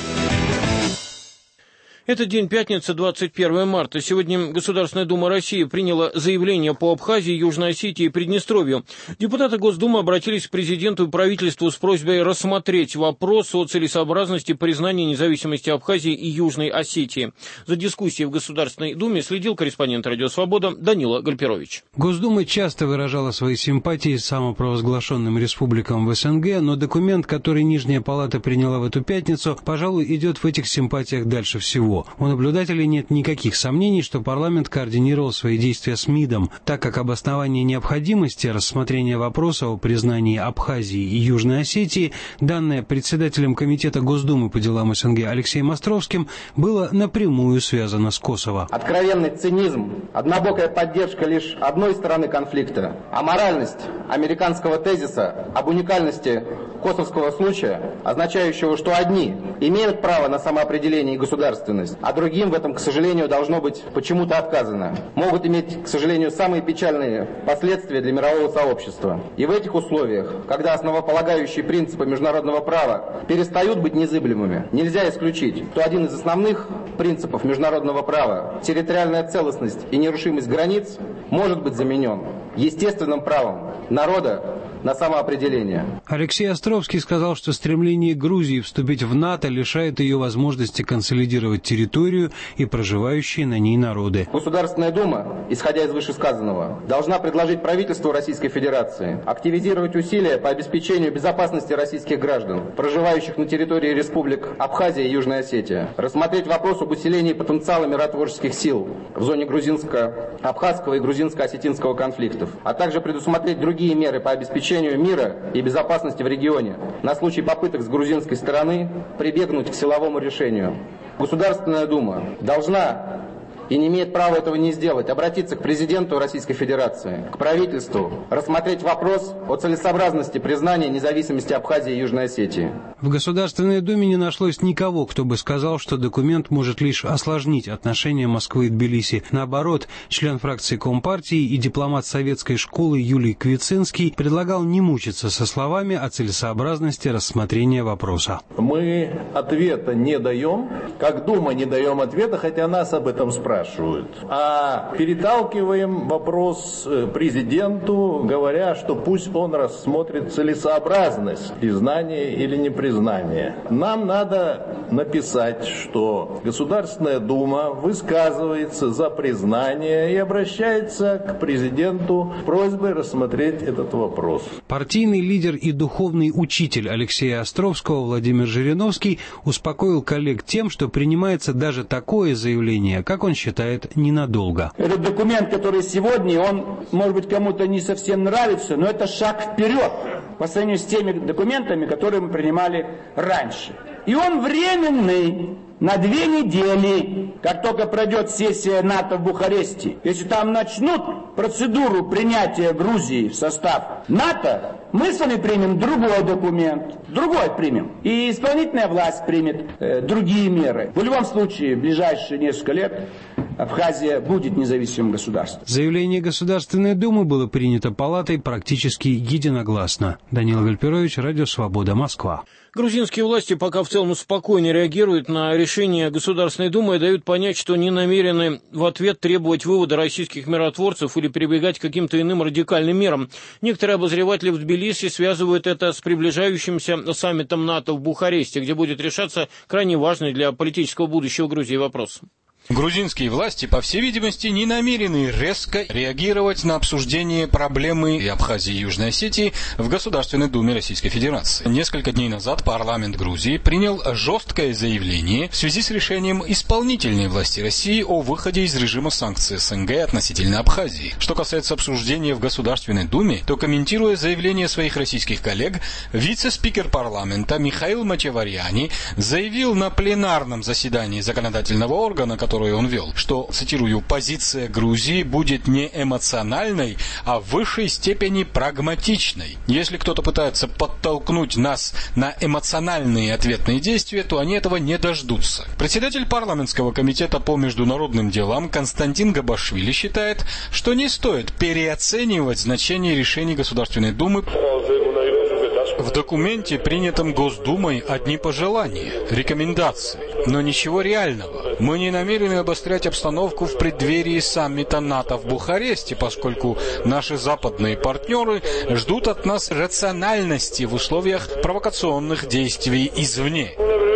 Это день пятница, 21 марта. Сегодня Государственная Дума России приняла заявление по Абхазии, Южной Осетии и Приднестровью. Депутаты Госдумы обратились к президенту и правительству с просьбой рассмотреть вопрос о целесообразности признания независимости Абхазии и Южной Осетии. За дискуссией в Государственной Думе следил корреспондент «Радио Свобода» Данила Гальперович. Госдума часто выражала свои симпатии самопровозглашенным республикам в СНГ, но документ, который Нижняя Палата приняла в эту пятницу, пожалуй, идет в этих симпатиях дальше всего. У наблюдателей нет никаких сомнений, что парламент координировал свои действия с МИДом, так как обоснование необходимости рассмотрения вопроса о признании Абхазии и Южной Осетии, данное председателем Комитета Госдумы по делам СНГ Алексеем Островским, было напрямую связано с Косово. Откровенный цинизм, однобокая поддержка лишь одной стороны конфликта, аморальность американского тезиса об уникальности косовского случая, означающего, что одни имеют право на самоопределение и государственность, независимость, а другим в этом, к сожалению, должно быть почему-то отказано, могут иметь, к сожалению, самые печальные последствия для мирового сообщества. И в этих условиях, когда основополагающие принципы международного права перестают быть незыблемыми, нельзя исключить, что один из основных принципов международного права, территориальная целостность и нерушимость границ, может быть заменен естественным правом народа на самоопределение. Алексей Островский сказал, что стремление Грузии вступить в НАТО лишает ее возможности консолидировать территорию и проживающие на ней народы. Государственная Дума, исходя из вышесказанного, должна предложить правительству Российской Федерации активизировать усилия по обеспечению безопасности российских граждан, проживающих на территории республик Абхазия и Южная Осетия, рассмотреть вопрос об усилении потенциала миротворческих сил в зоне грузинско-абхазского и грузинско-осетинского конфликтов, а также предусмотреть другие меры по обеспечению мира и безопасности в регионе на случай попыток с грузинской стороны прибегнуть к силовому решению. Государственная Дума должна и не имеет права этого не сделать, обратиться к президенту Российской Федерации, к правительству, рассмотреть вопрос о целесообразности признания независимости Абхазии и Южной Осетии. В Государственной Думе не нашлось никого, кто бы сказал, что документ может лишь осложнить отношения Москвы и Тбилиси. Наоборот, член фракции Компартии и дипломат советской школы Юлий Квицинский предлагал не мучиться со словами о целесообразности рассмотрения вопроса. Мы ответа не даем, как Дума не даем ответа, хотя нас об этом спрашивают. А переталкиваем вопрос президенту, говоря, что пусть он рассмотрит целесообразность признания или непризнания. Нам надо написать, что Государственная Дума высказывается за признание и обращается к президенту с просьбой рассмотреть этот вопрос. Партийный лидер и духовный учитель Алексея Островского Владимир Жириновский успокоил коллег тем, что принимается даже такое заявление, как он считает, ненадолго. Этот документ, который сегодня, он, может быть, кому-то не совсем нравится, но это шаг вперед по сравнению с теми документами, которые мы принимали раньше. И он временный, на 2 недели, как только пройдет сессия НАТО в Бухаресте. Если там начнут процедуру принятия Грузии в состав НАТО, мы с вами примем другой документ, другой примем. И исполнительная власть примет другие меры. В любом случае, в ближайшие несколько лет Абхазия будет независимым государством. Заявление Государственной Думы было принято Палатой практически единогласно. Данил Гальперович, Радио Свобода, Москва. Грузинские власти пока в целом спокойно реагируют на решение Государственной Думы и дают понять, что не намерены в ответ требовать вывода российских миротворцев или прибегать к каким-то иным радикальным мерам. Некоторые обозреватели в Тбилиси связывают это с приближающимся саммитом НАТО в Бухаресте, где будет решаться крайне важный для политического будущего Грузии вопрос. Грузинские власти, по всей видимости, не намерены резко реагировать на обсуждение проблемы Абхазии и Южной Осетии в Государственной Думе Российской Федерации. Несколько дней назад парламент Грузии принял жесткое заявление в связи с решением исполнительной власти России о выходе из режима санкций СНГ относительно Абхазии. Что касается обсуждения в Государственной Думе, то, комментируя заявление своих российских коллег, вице-спикер парламента Михаил Мачеварьяни заявил на пленарном заседании законодательного органа, который он вел, что, цитирую, позиция Грузии будет не эмоциональной, а в высшей степени прагматичной. Если кто-то пытается подтолкнуть нас на эмоциональные ответные действия, то они этого не дождутся. Председатель парламентского комитета по международным делам Константин Габашвили считает, что не стоит переоценивать значение решений Государственной Думы. В документе, принятом Госдумой, одни пожелания, рекомендации, но ничего реального. Мы не намерены обострять обстановку в преддверии саммита НАТО в Бухаресте, поскольку наши западные партнеры ждут от нас рациональности в условиях провокационных действий извне.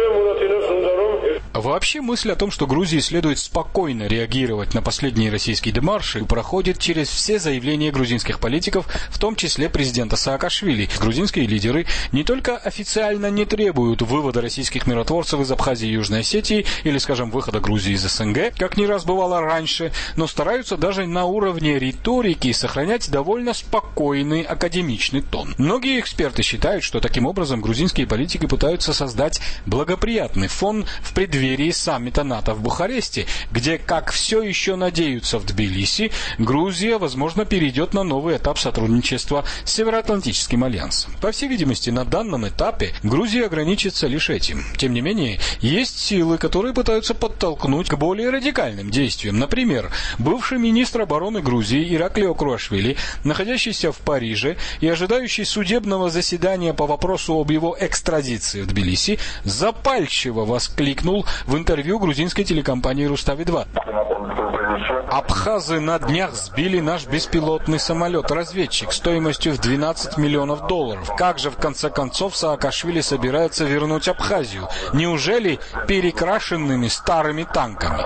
Вообще мысль о том, что Грузии следует спокойно реагировать на последние российские демарши, проходит через все заявления грузинских политиков, в том числе президента Саакашвили. Грузинские лидеры не только официально не требуют вывода российских миротворцев из Абхазии и Южной Осетии, или, скажем, выхода Грузии из СНГ, как не раз бывало раньше, но стараются даже на уровне риторики сохранять довольно спокойный академичный тон. Многие эксперты считают, что таким образом грузинские политики пытаются создать благоприятный фон в преддверии преддверии саммита НАТО в Бухаресте, где, как все еще надеются в Тбилиси, Грузия, возможно, перейдет на новый этап сотрудничества с Североатлантическим альянсом. По всей видимости, на данном этапе Грузия ограничится лишь этим. Тем не менее, есть силы, которые пытаются подтолкнуть к более радикальным действиям. Например, бывший министр обороны Грузии Ираклий Окруашвили, находящийся в Париже и ожидающий судебного заседания по вопросу об его экстрадиции в Тбилиси, запальчиво воскликнул в интервью грузинской телекомпании «Рустави-2». Абхазы на днях сбили наш беспилотный самолет-разведчик стоимостью в $12 миллионов. Как же, в конце концов, Саакашвили собирается вернуть Абхазию? Неужели перекрашенными старыми танками?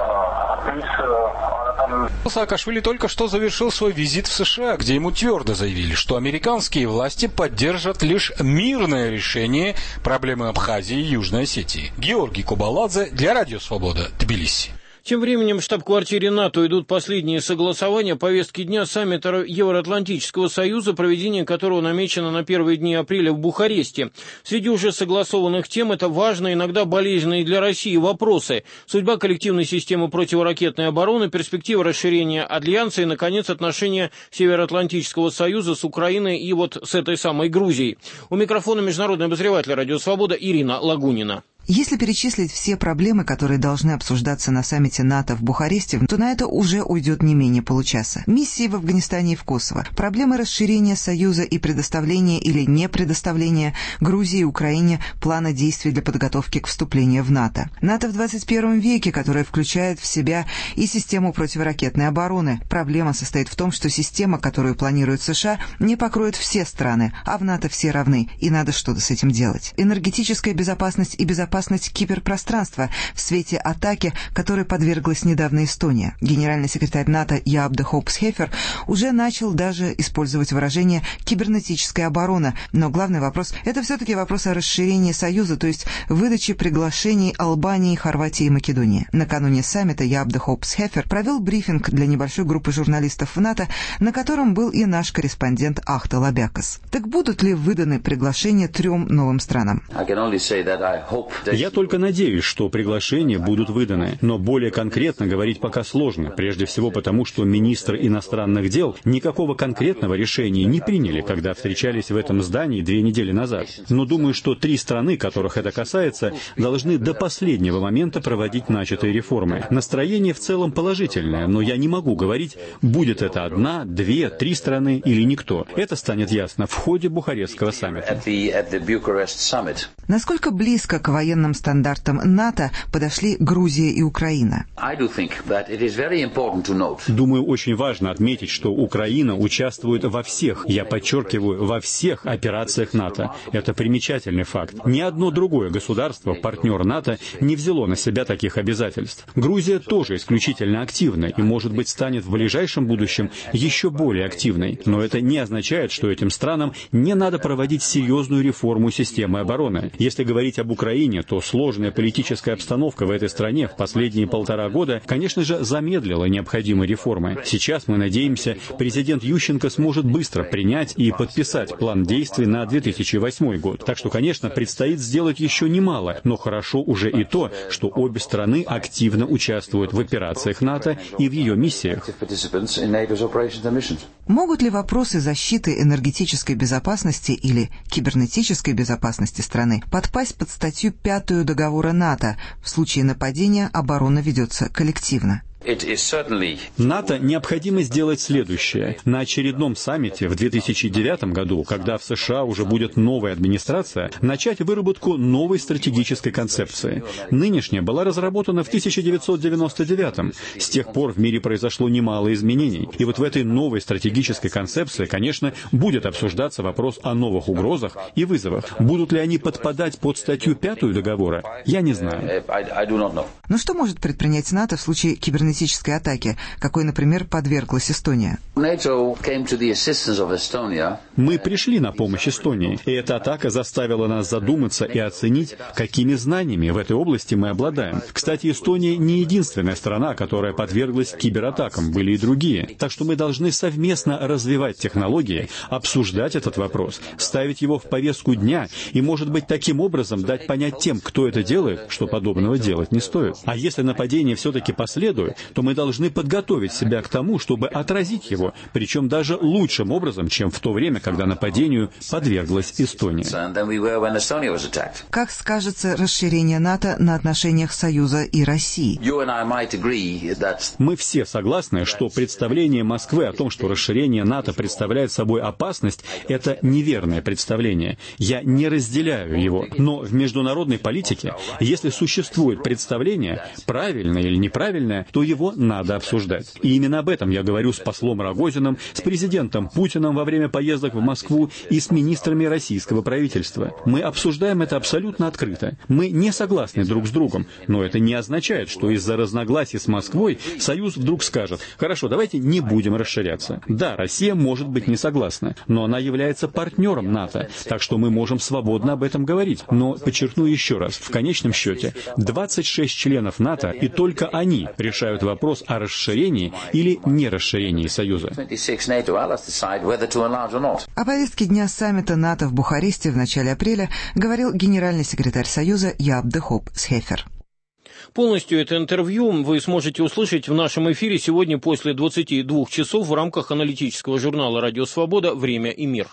Саакашвили только что завершил свой визит в США, где ему твердо заявили, что американские власти поддержат лишь мирное решение проблемы Абхазии и Южной Осетии. Георгий Кубаладзе для Радио Свобода, Тбилиси. Тем временем в штаб-квартире НАТО идут последние согласования повестки дня саммита Евроатлантического союза, проведение которого намечено на первые дни апреля в Бухаресте. Среди уже согласованных тем это важные, иногда болезненные для России вопросы: судьба коллективной системы противоракетной обороны, перспектива расширения альянса и, наконец, отношения Североатлантического союза с Украиной и вот с этой самой Грузией. У микрофона международный обозреватель «Радио Свобода» Ирина Лагунина. Если перечислить все проблемы, которые должны обсуждаться на саммите НАТО в Бухаресте, то на это уже уйдет не менее получаса. Миссии в Афганистане и в Косово, проблемы расширения Союза и предоставления или не предоставления Грузии и Украине плана действий для подготовки к вступлению в НАТО. НАТО в 21 веке, которая включает в себя и систему противоракетной обороны. Проблема состоит в том, что система, которую планирует США, не покроет все страны, а в НАТО все равны, и надо что-то с этим делать. Энергетическая безопасность и безопасность киберпространства в свете атаки, которой подверглась недавно Эстония. Генеральный секретарь НАТО Jaap de Hoop Scheffer уже начал даже использовать выражение «кибернетическая оборона», но главный вопрос – это все-таки вопрос о расширении Союза, то есть выдаче приглашений Албании, Хорватии и Македонии. Накануне саммита Jaap de Hoop Scheffer провел брифинг для небольшой группы журналистов в НАТО, на котором был и наш корреспондент Ахта Лабякас. Так будут ли выданы приглашения 3 новым странам? Я только надеюсь, что приглашения будут выданы, но более конкретно говорить пока сложно, прежде всего потому, что министры иностранных дел никакого конкретного решения не приняли, когда встречались в этом здании 2 недели назад. Но думаю, что 3 страны, которых это касается, должны до последнего момента проводить начатые реформы. Настроение в целом положительное, но я не могу говорить, будет это 1, 2, 3 страны или никто. Это станет ясно в ходе Бухарестского саммита. Насколько близко к военным стандартам НАТО подошли Грузия и Украина? Думаю, очень важно отметить, что Украина участвует во всех, я подчеркиваю, во всех операциях НАТО. Это примечательный факт. Ни одно другое государство, партнер НАТО, не взяло на себя таких обязательств. Грузия тоже исключительно активна и, может быть, станет в ближайшем будущем еще более активной. Но это не означает, что этим странам не надо проводить серьезную реформу системы обороны. Если говорить об Украине, то сложная политическая обстановка в этой стране в последние 1,5 года, конечно же, замедлила необходимые реформы. Сейчас, мы надеемся, президент Ющенко сможет быстро принять и подписать план действий на 2008 год. Так что, конечно, предстоит сделать еще немало, но хорошо уже и то, что обе страны активно участвуют в операциях НАТО и в ее миссиях. Могут ли вопросы защиты энергетической безопасности или кибернетической безопасности страны подпасть под статью 5 договора НАТО? В случае нападения оборона ведется коллективно. НАТО необходимо сделать следующее. На очередном саммите в 2009 году, когда в США уже будет новая администрация, начать выработку новой стратегической концепции. Нынешняя была разработана в 1999. С тех пор в мире произошло немало изменений. И вот в этой новой стратегической концепции, конечно, будет обсуждаться вопрос о новых угрозах и вызовах. Будут ли они подпадать под статью 5 договора, я не знаю. Но что может предпринять НАТО в случае кибернетической кибернетической атаке, какой, например, подверглась Эстония. Мы пришли на помощь Эстонии, и эта атака заставила нас задуматься и оценить, какими знаниями в этой области мы обладаем. Кстати, Эстония не единственная страна, которая подверглась кибератакам, были и другие. Так что мы должны совместно развивать технологии, обсуждать этот вопрос, ставить его в повестку дня и, может быть, таким образом дать понять тем, кто это делает, что подобного делать не стоит. А если нападение все-таки последует, то мы должны подготовить себя к тому, чтобы отразить его, причем даже лучшим образом, чем в то время, когда нападению подверглась Эстония. Как скажется расширение НАТО на отношениях Союза и России? Мы все согласны, что представление Москвы о том, что расширение НАТО представляет собой опасность, это неверное представление. Я не разделяю его. Но в международной политике, если существует представление, правильное или неправильное, то его надо обсуждать. И именно об этом я говорю с послом Рогозиным, с президентом Путиным во время поездок в Москву и с министрами российского правительства. Мы обсуждаем это абсолютно открыто. Мы не согласны друг с другом, но это не означает, что из-за разногласий с Москвой Союз вдруг скажет: хорошо, давайте не будем расширяться. Да, Россия может быть не согласна, но она является партнером НАТО, так что мы можем свободно об этом говорить. Но подчеркну еще раз, в конечном счете 26 членов НАТО, и только они решают вопрос о расширении или не расширении Союза. О повестке дня саммита НАТО в Бухаресте в начале апреля говорил генеральный секретарь Союза Яап де Хоop Схефер. Полностью это интервью вы сможете услышать в нашем эфире сегодня после 22 часов в рамках аналитического журнала «Радио Свобода. Время и мир».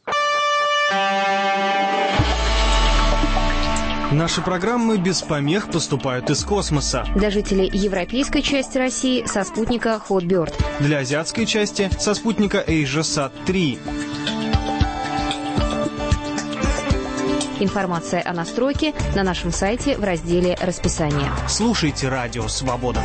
Наши программы без помех поступают из космоса. Для жителей европейской части России со спутника Hotbird. Для азиатской части со спутника AsiaSat-3. Информация о настройке на нашем сайте в разделе «Расписание». Слушайте «Радио Свобода».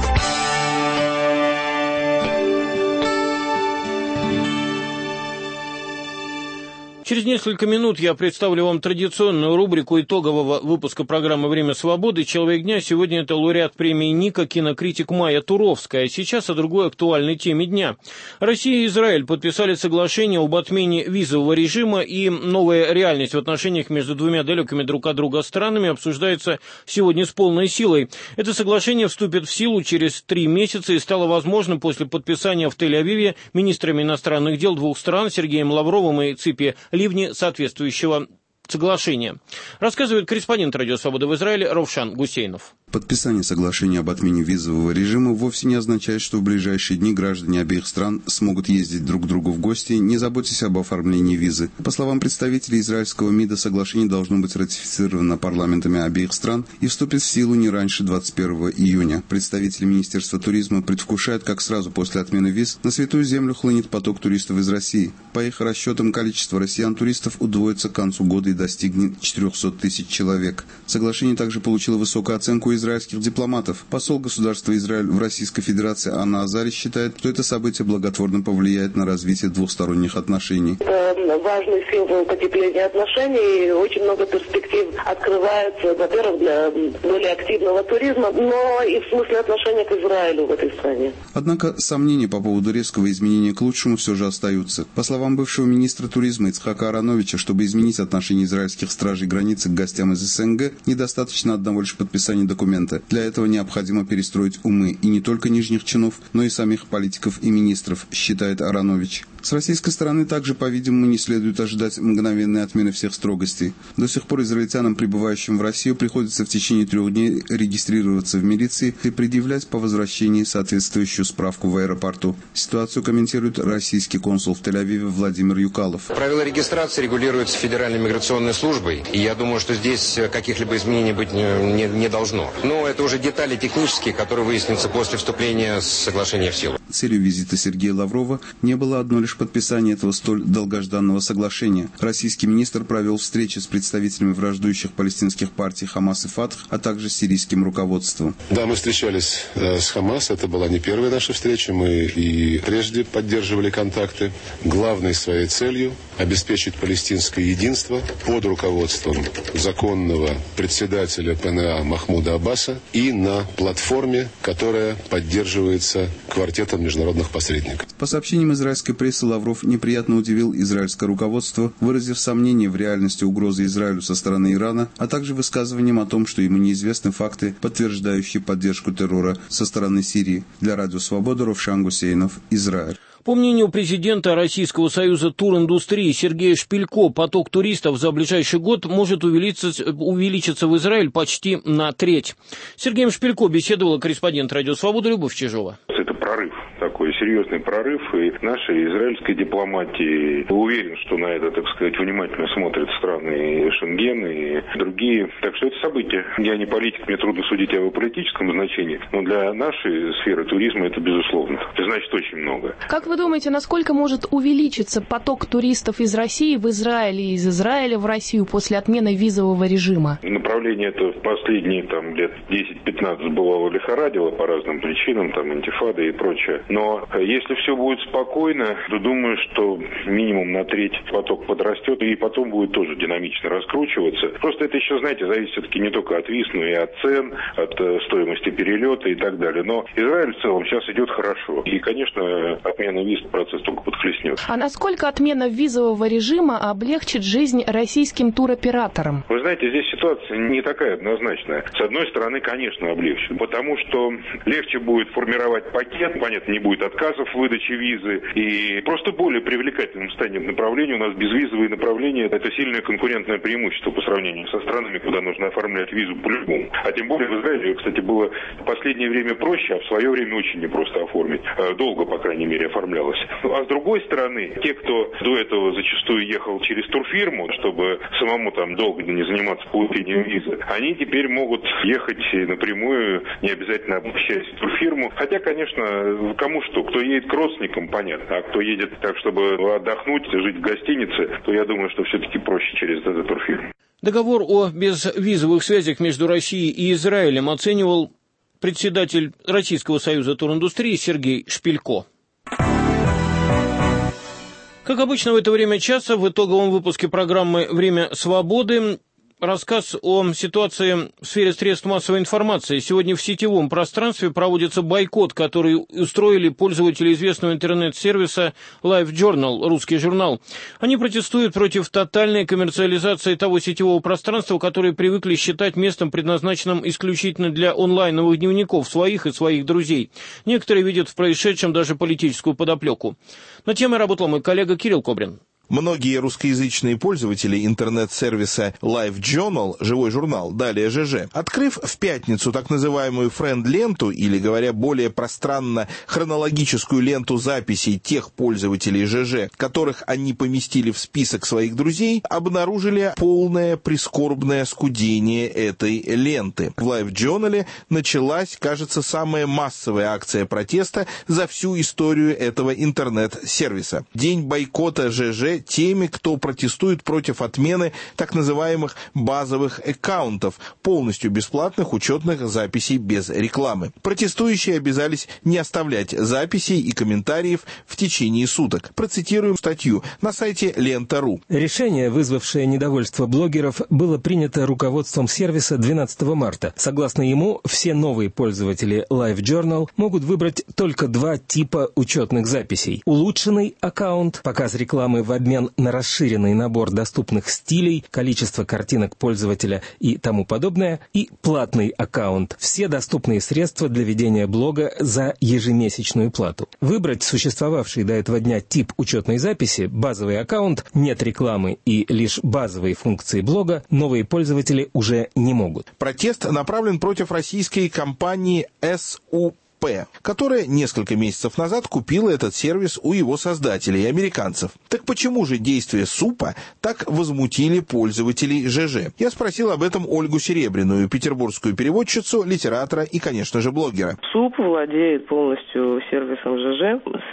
Через несколько минут я представлю вам традиционную рубрику итогового выпуска программы «Время свободы». Человек дня сегодня это лауреат премии Ника, кинокритик Майя Туровская. А сейчас о другой актуальной теме дня. Россия и Израиль подписали соглашение об отмене визового режима, и новая реальность в отношениях между двумя далекими друг от друга странами обсуждается сегодня с полной силой. Это соглашение вступит в силу через 3 месяца и стало возможным после подписания в Тель-Авиве министрами иностранных дел двух стран Сергеем Лавровым и Ципи Ливни соответствующего соглашения. Рассказывает корреспондент «Радио Свобода» в Израиле Ровшан Гусейнов. Подписание соглашения об отмене визового режима вовсе не означает, что в ближайшие дни граждане обеих стран смогут ездить друг к другу в гости, не заботясь об оформлении визы. По словам представителей израильского МИДа, соглашение должно быть ратифицировано парламентами обеих стран и вступит в силу не раньше 21 июня. Представители Министерства туризма предвкушают, как сразу после отмены виз на Святую Землю хлынет поток туристов из России. По их расчетам, количество россиян-туристов удвоится к концу года и достигнет 400 тысяч человек. Соглашение также получило высокую оценку израильских дипломатов. Посол государства Израиль в Российской Федерации Анна Азари считает, что это событие благотворно повлияет на развитие двухсторонних отношений. Это важный символ потепления отношений, и очень много перспектив открывается, во-первых, для более активного туризма, но и в смысле отношения к Израилю в этой стране. Однако сомнения по поводу резкого изменения к лучшему все же остаются. По словам бывшего министра туризма Ицхака Ароновича, чтобы изменить отношение израильских стражей границы к гостям из СНГ, недостаточно одного лишь подписания документа. Для этого необходимо перестроить умы и не только нижних чинов, но и самих политиков и министров, считает Аронович. С российской стороны также, по-видимому, не следует ожидать мгновенной отмены всех строгостей. До сих пор израильтянам, прибывающим в Россию, приходится в течение 3 дней регистрироваться в милиции и предъявлять по возвращении соответствующую справку в аэропорту. Ситуацию комментирует российский консул в Тель-Авиве Владимир Юкалов. Правила регистрации регулируются Федеральной миграционной службой, и я думаю, что здесь каких-либо изменений быть не должно. Но это уже детали технические, которые выяснятся после вступления соглашения в силу. Целью визита Сергея Лаврова не было одно лишь лишь подписание этого столь долгожданного соглашения. Российский министр провел встречи с представителями враждующих палестинских партий Хамас и Фатх, а также с сирийским руководством. Да, мы встречались с Хамас. Это была не первая наша встреча. Мы и прежде поддерживали контакты. Главной своей целью обеспечить палестинское единство под руководством законного председателя ПНА Махмуда Аббаса и на платформе, которая поддерживается квартетом международных посредников. По сообщениям израильской прессы, Лавров неприятно удивил израильское руководство, выразив сомнение в реальности угрозы Израилю со стороны Ирана, а также высказыванием о том, что ему неизвестны факты, подтверждающие поддержку террора со стороны Сирии. Для Радио Свобода Ровшан Гусейнов, Израиль. По мнению президента Российского союза туриндустрии Сергея Шпилько, поток туристов за ближайший год может увеличиться в Израиль почти на треть. С Сергеем Шпилько беседовала корреспондент Радио Свобода Любовь Чижова. Это прорыв, такой серьезный прорыв, и нашей израильской дипломатии уверен, что на это, так сказать, внимательно смотрят страны Шенген и другие. Так что это событие. Я не политик, мне трудно судить о его политическом значении, но для нашей сферы туризма это безусловно. Это значит очень много. Как вы думаете, насколько может увеличиться поток туристов из России в Израиль и из Израиля в Россию после отмены визового режима? Направление это в последние лет 10-15 бывало лихорадило по разным причинам, интифада и прочее. Но если все будет спокойно, то думаю, что минимум на треть поток подрастет и потом будет тоже динамично раскручиваться. Просто это еще, зависит все-таки не только от виз, но и от цен, от стоимости перелета и так далее. Но Израиль в целом сейчас идет хорошо. И, конечно, отмена виз процесс только подхлестнет. А насколько отмена визового режима облегчит жизнь российским туроператорам? Вы знаете, здесь ситуация не такая однозначная. С одной стороны, конечно, облегчит, потому что легче будет формировать пакет, понятно, не будет отказов в выдаче визы, и просто более привлекательным станет направление. У нас безвизовые направления – это сильное конкурентное преимущество по сравнению со странами, куда нужно оформлять визу по-любому. А тем более в Израиле, кстати, было в последнее время проще, а в свое время очень непросто оформить. Долго, по крайней мере, оформлялось. А с другой стороны, те, кто до этого зачастую ехал через турфирму, чтобы самому долго не заниматься получением визы, они теперь могут ехать напрямую, не обязательно обращаясь в турфирму. Хотя, конечно, кому что. Кто едет к родственникам, понятно. А кто едет так, чтобы отдохнуть, жить в гостинице, то я думаю, что все-таки проще через эту турфирму. Договор о безвизовых связях между Россией и Израилем оценивал председатель Российского союза туриндустрии Сергей Шпилько. Как обычно в это время часа в итоговом выпуске программы «Время свободы» рассказ о ситуации в сфере средств массовой информации. Сегодня в сетевом пространстве проводится бойкот, который устроили пользователи известного интернет-сервиса LiveJournal, русский журнал. Они протестуют против тотальной коммерциализации того сетевого пространства, которое привыкли считать местом, предназначенным исключительно для онлайновых дневников своих и своих друзей. Некоторые видят в происшедшем даже политическую подоплеку. Над темой работал мой коллега Кирилл Кобрин. Многие русскоязычные пользователи интернет-сервиса LiveJournal, живой журнал, далее ЖЖ, открыв в пятницу так называемую френд-ленту, или, говоря более пространно, хронологическую ленту записей тех пользователей ЖЖ, которых они поместили в список своих друзей, обнаружили полное прискорбное скудение этой ленты. В LiveJournal началась, кажется, самая массовая акция протеста за всю историю этого интернет-сервиса. День бойкота ЖЖ теми, кто протестует против отмены так называемых базовых аккаунтов, полностью бесплатных учетных записей без рекламы. Протестующие обязались не оставлять записей и комментариев в течение суток. Процитируем статью на сайте Лента.ру. Решение, вызвавшее недовольство блогеров, было принято руководством сервиса 12 марта. Согласно ему, все новые пользователи LiveJournal могут выбрать только два типа учетных записей. Улучшенный аккаунт, показ рекламы в обмен на расширенный набор доступных стилей, количество картинок пользователя и тому подобное, и платный аккаунт. Все доступные средства для ведения блога за ежемесячную плату. Выбрать существовавший до этого дня тип учетной записи, базовый аккаунт, нет рекламы и лишь базовые функции блога, новые пользователи уже не могут. Протест направлен против российской компании СУП, которая несколько месяцев назад купила этот сервис у его создателей, американцев. Так почему же действия СУПа так возмутили пользователей ЖЖ? Я спросил об этом Ольгу Серебряную, петербургскую переводчицу, литератора и, конечно же, блогера. СУП владеет полностью сервисом ЖЖ с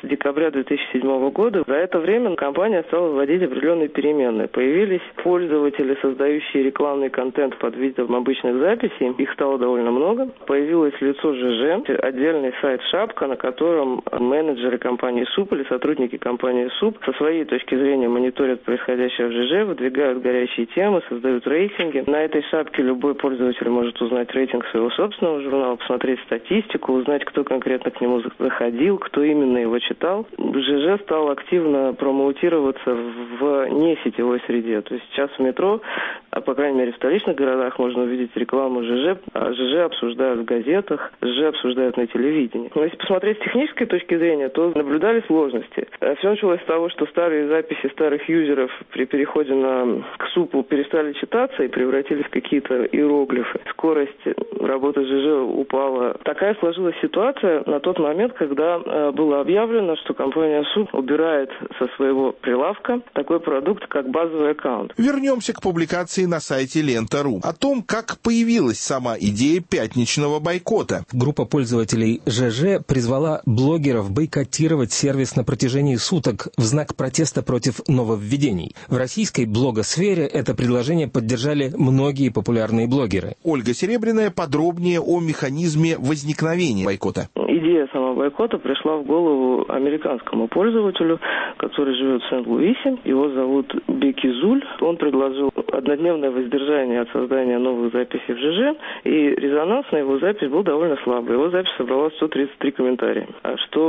декабря 2007 года. За это время компания стала вводить определенные перемены. Появились пользователи, создающие рекламный контент под видом обычных записей. Их стало довольно много. Появилось лицо ЖЖ, отдельный сайт «Шапка», на котором менеджеры компании СУП или сотрудники компании СУП со своей точки зрения мониторят происходящее в ЖЖ, выдвигают горячие темы, создают рейтинги. На этой шапке любой пользователь может узнать рейтинг своего собственного журнала, посмотреть статистику, узнать, кто конкретно к нему заходил, кто именно его читал. ЖЖ стал активно промоутироваться в несетевой среде. То есть сейчас в метро, по крайней мере в столичных городах, можно увидеть рекламу ЖЖ. ЖЖ обсуждают в газетах, ЖЖ обсуждают на телевидении. Но если посмотреть с технической точки зрения, то наблюдали сложности. Все началось с того, что старые записи старых юзеров при переходе к СУПу перестали читаться и превратились в какие-то иероглифы. Скорость работы ЖЖ упала. Такая сложилась ситуация на тот момент, когда было объявлено, что компания СУП убирает со своего прилавка такой продукт, как базовый аккаунт. Вернемся к публикации на сайте Лента.ру о том, как появилась сама идея пятничного бойкота. Группа пользователей ЖЖ призвала блогеров бойкотировать сервис на протяжении суток в знак протеста против нововведений. В российской блогосфере это предложение поддержали многие популярные блогеры. Ольга Серебряная подробнее о механизме возникновения бойкота. Идея самого бойкота пришла в голову американскому пользователю, который живет в Сент-Луисе. Его зовут Беки Зуль. Он предложил однодневное воздержание от создания новых записей в ЖЖ, и резонанс на его запись был довольно слабый. Его запись собрала 133 комментария, что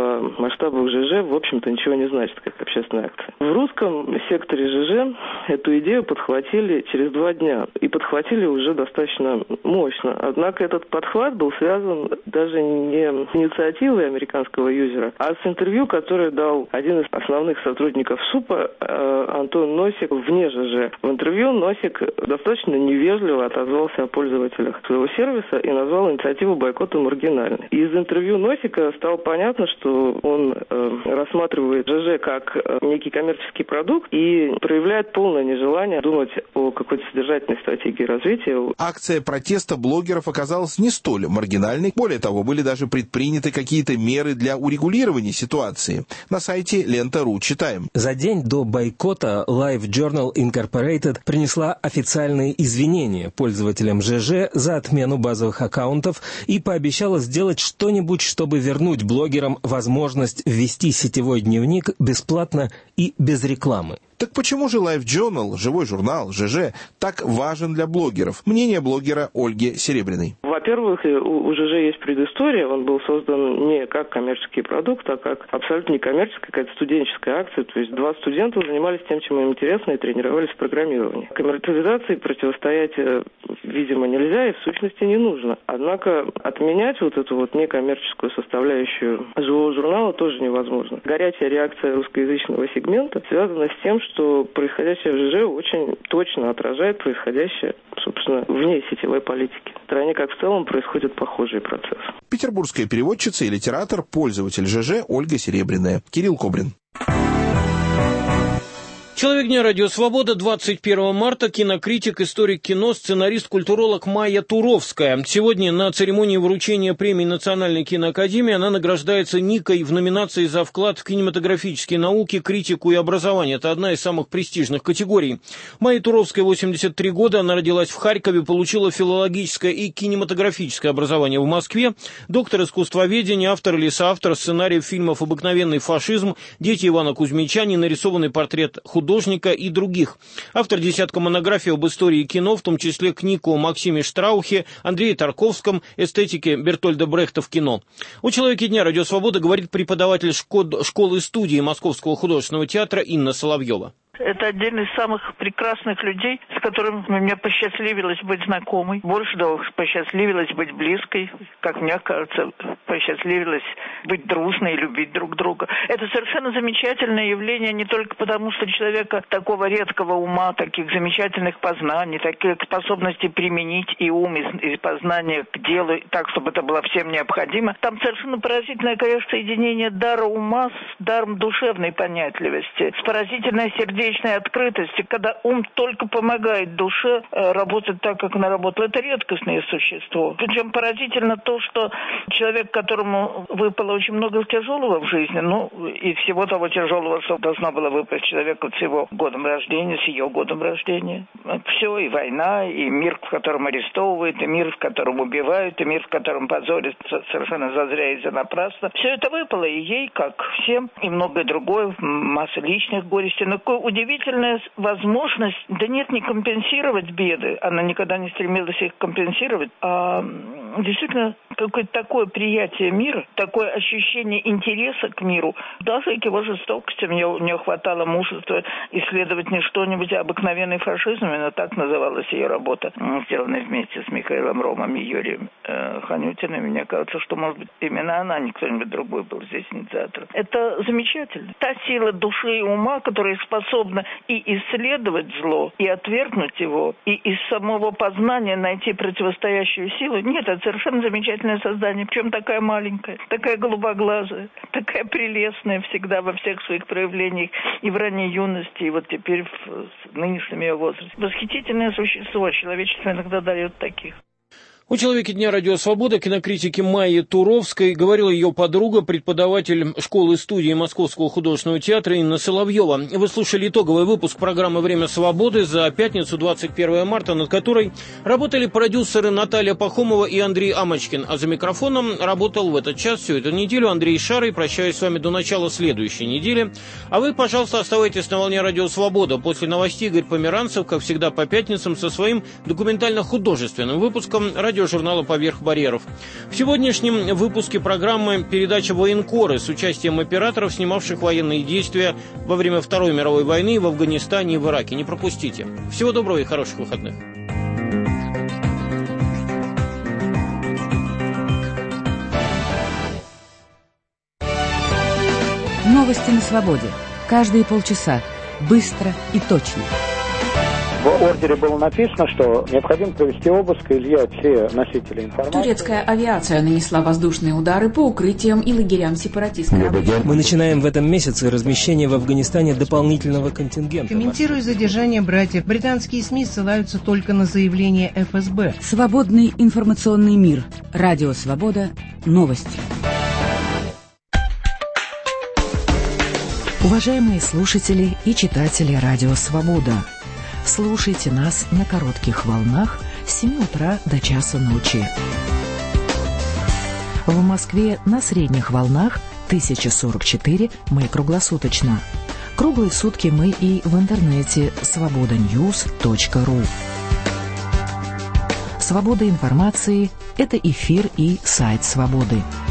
в масштабах ЖЖ, в общем-то, ничего не значит, как общественная акция. В русском секторе ЖЖ эту идею подхватили через 2 дня, и подхватили уже достаточно мощно. Однако этот подхват был связан даже не с инициативой американского юзера, а с интервью, которое дал один из основных сотрудников СУПа, Антон Носик, вне ЖЖ. В интервью Носик достаточно невежливо отозвался о пользователях своего сервиса и назвал инициативу бойкота маргинальной. Из интервью Носика стало понятно, что он рассматривает ЖЖ как некий коммерческий продукт и проявляет полное нежелание думать о какой-то содержательной стратегии развития. Акция протеста блогеров оказалась не столь маргинальной. Более того, были даже предприняты какие-то меры для урегулирования ситуации. На сайте Лента.ру читаем. За день до бойкота Live Journal Incorporated принесла официальные извинения пользователям ЖЖ за отмену базовых аккаунтов и пообещала сделать что-нибудь, чтобы вернуть блогерам возможность ввести сетевой дневник бесплатно и без рекламы. Так почему же Live Journal, живой журнал, ЖЖ, так важен для блогеров? Мнение блогера Ольги Серебряной. Во-первых, у ЖЖ есть предыстория. Он был создан не как коммерческий продукт, а как абсолютно некоммерческая, какая-то студенческая акция. То есть 2 студента занимались тем, чем им интересно, и тренировались в программировании. Коммерциализации противостоять, видимо, нельзя и в сущности не нужно. Однако отменять вот эту вот некоммерческую составляющую живого журнала тоже невозможно. Горячая реакция русскоязычного сегмента связана с тем, что происходящее в ЖЖ очень точно отражает происходящее, собственно, вне сетевой политики. В стране, как в целом, происходят похожие процессы. Петербургская переводчица и литератор, пользователь ЖЖ Ольга Серебряная. Кирилл Кобрин. Человек дня «Радио Свобода», 21 марта, кинокритик, историк кино, сценарист, культуролог Майя Туровская. Сегодня на церемонии вручения премии Национальной киноакадемии она награждается Никой в номинации за вклад в кинематографические науки, критику и образование. Это одна из самых престижных категорий. Майя Туровская, 83 года, она родилась в Харькове, получила филологическое и кинематографическое образование в Москве, доктор искусствоведения, автор или соавтор сценариев фильмов «Обыкновенный фашизм», «Дети Ивана Кузьмича», «Ненарисованный портрет художника» и других. Автор десятка монографий об истории кино, в том числе книг о Максиме Штраухе, Андрее Тарковском, эстетике Бертольда Брехта в кино. О «Человеке дня» «Радио Свобода» говорит преподаватель школы-студии Московского художественного театра Инна Соловьева. Это один из самых прекрасных людей, с которым мне посчастливилось быть знакомой. Больше того, посчастливилось быть близкой. Как мне кажется, посчастливилось быть дружной и любить друг друга. Это совершенно замечательное явление не только потому, что человека такого редкого ума, таких замечательных познаний, таких способностей применить и ум, и познание к делу так, чтобы это было всем необходимо. Там совершенно поразительное, конечно, соединение дара ума с даром душевной понятливости, с поразительной сердечностью бесконечной открытости, когда ум только помогает душе работать так, как она работала. Это редкостное существо. Причем поразительно то, что человек, которому выпало очень много тяжелого в жизни, и всего того тяжелого, что должно было выпасть человеку с его годом рождения, с ее годом рождения. Все, и война, и мир, в котором арестовывают, и мир, в котором убивают, и мир, в котором позорят совершенно зазря и за напрасно. Все это выпало и ей, как всем, и многое другое, масса личных горестей. Но какая удивительная возможность, да нет, не компенсировать беды. Она никогда не стремилась их компенсировать, а действительно какое-то такое приятие мира, такое ощущение интереса к миру, даже и к его жестокости. У нее хватало мужества исследовать не что-нибудь, а обыкновенный фашизм, именно так называлась ее работа, сделанная вместе с Михаилом Ромом и Юрием Ханютиным. Мне кажется, что, может быть, именно она, не кто-нибудь другой был здесь инициатором. Это замечательно. Та сила души и ума, которая способна и исследовать зло, и отвергнуть его, и из самого познания найти противостоящую силу. Нет, это совершенно замечательное создание. Причем такая маленькая, такая голубоглазая, такая прелестная всегда во всех своих проявлениях и в ранней юности, и вот теперь в нынешнем ее возрасте. Восхитительное существо. Человечество иногда дает таких. У «Человеке дня» Радио Свобода кинокритики Майи Туровской говорила ее подруга, преподаватель школы-студии Московского художественного театра Инна Соловьева. Вы слушали итоговый выпуск программы «Время свободы» за пятницу, 21 марта, над которой работали продюсеры Наталья Пахомова и Андрей Амочкин. А за микрофоном работал в этот час всю эту неделю Андрей Шарый. Прощаюсь с вами до начала следующей недели. А вы, пожалуйста, оставайтесь на волне Радио Свобода. После новостей Игорь Померанцев, как всегда по пятницам, со своим документально-художественным выпуском радиожурнала «Поверх барьеров». В сегодняшнем выпуске программы передача «Военкоры» с участием операторов, снимавших военные действия во время Второй мировой войны в Афганистане и в Ираке. Не пропустите. Всего доброго и хороших выходных. Новости на свободе. Каждые полчаса. Быстро и точно. В ордере было написано, что необходимо провести обыск и изъять все носители информации. Турецкая авиация нанесла воздушные удары по укрытиям и лагерям сепаратистской оппозиции. Мы начинаем в этом месяце размещение в Афганистане дополнительного контингента. Комментируя задержание братьев, британские СМИ ссылаются только на заявление ФСБ. Свободный информационный мир. Радио Свобода. Новости. Уважаемые слушатели и читатели Радио Свобода, слушайте нас на коротких волнах с 7 утра до часа ночи. В Москве на средних волнах 1044 мы круглосуточно. Круглые сутки мы и в интернете svobodanews.ru. Свобода информации – это эфир и сайт Свободы.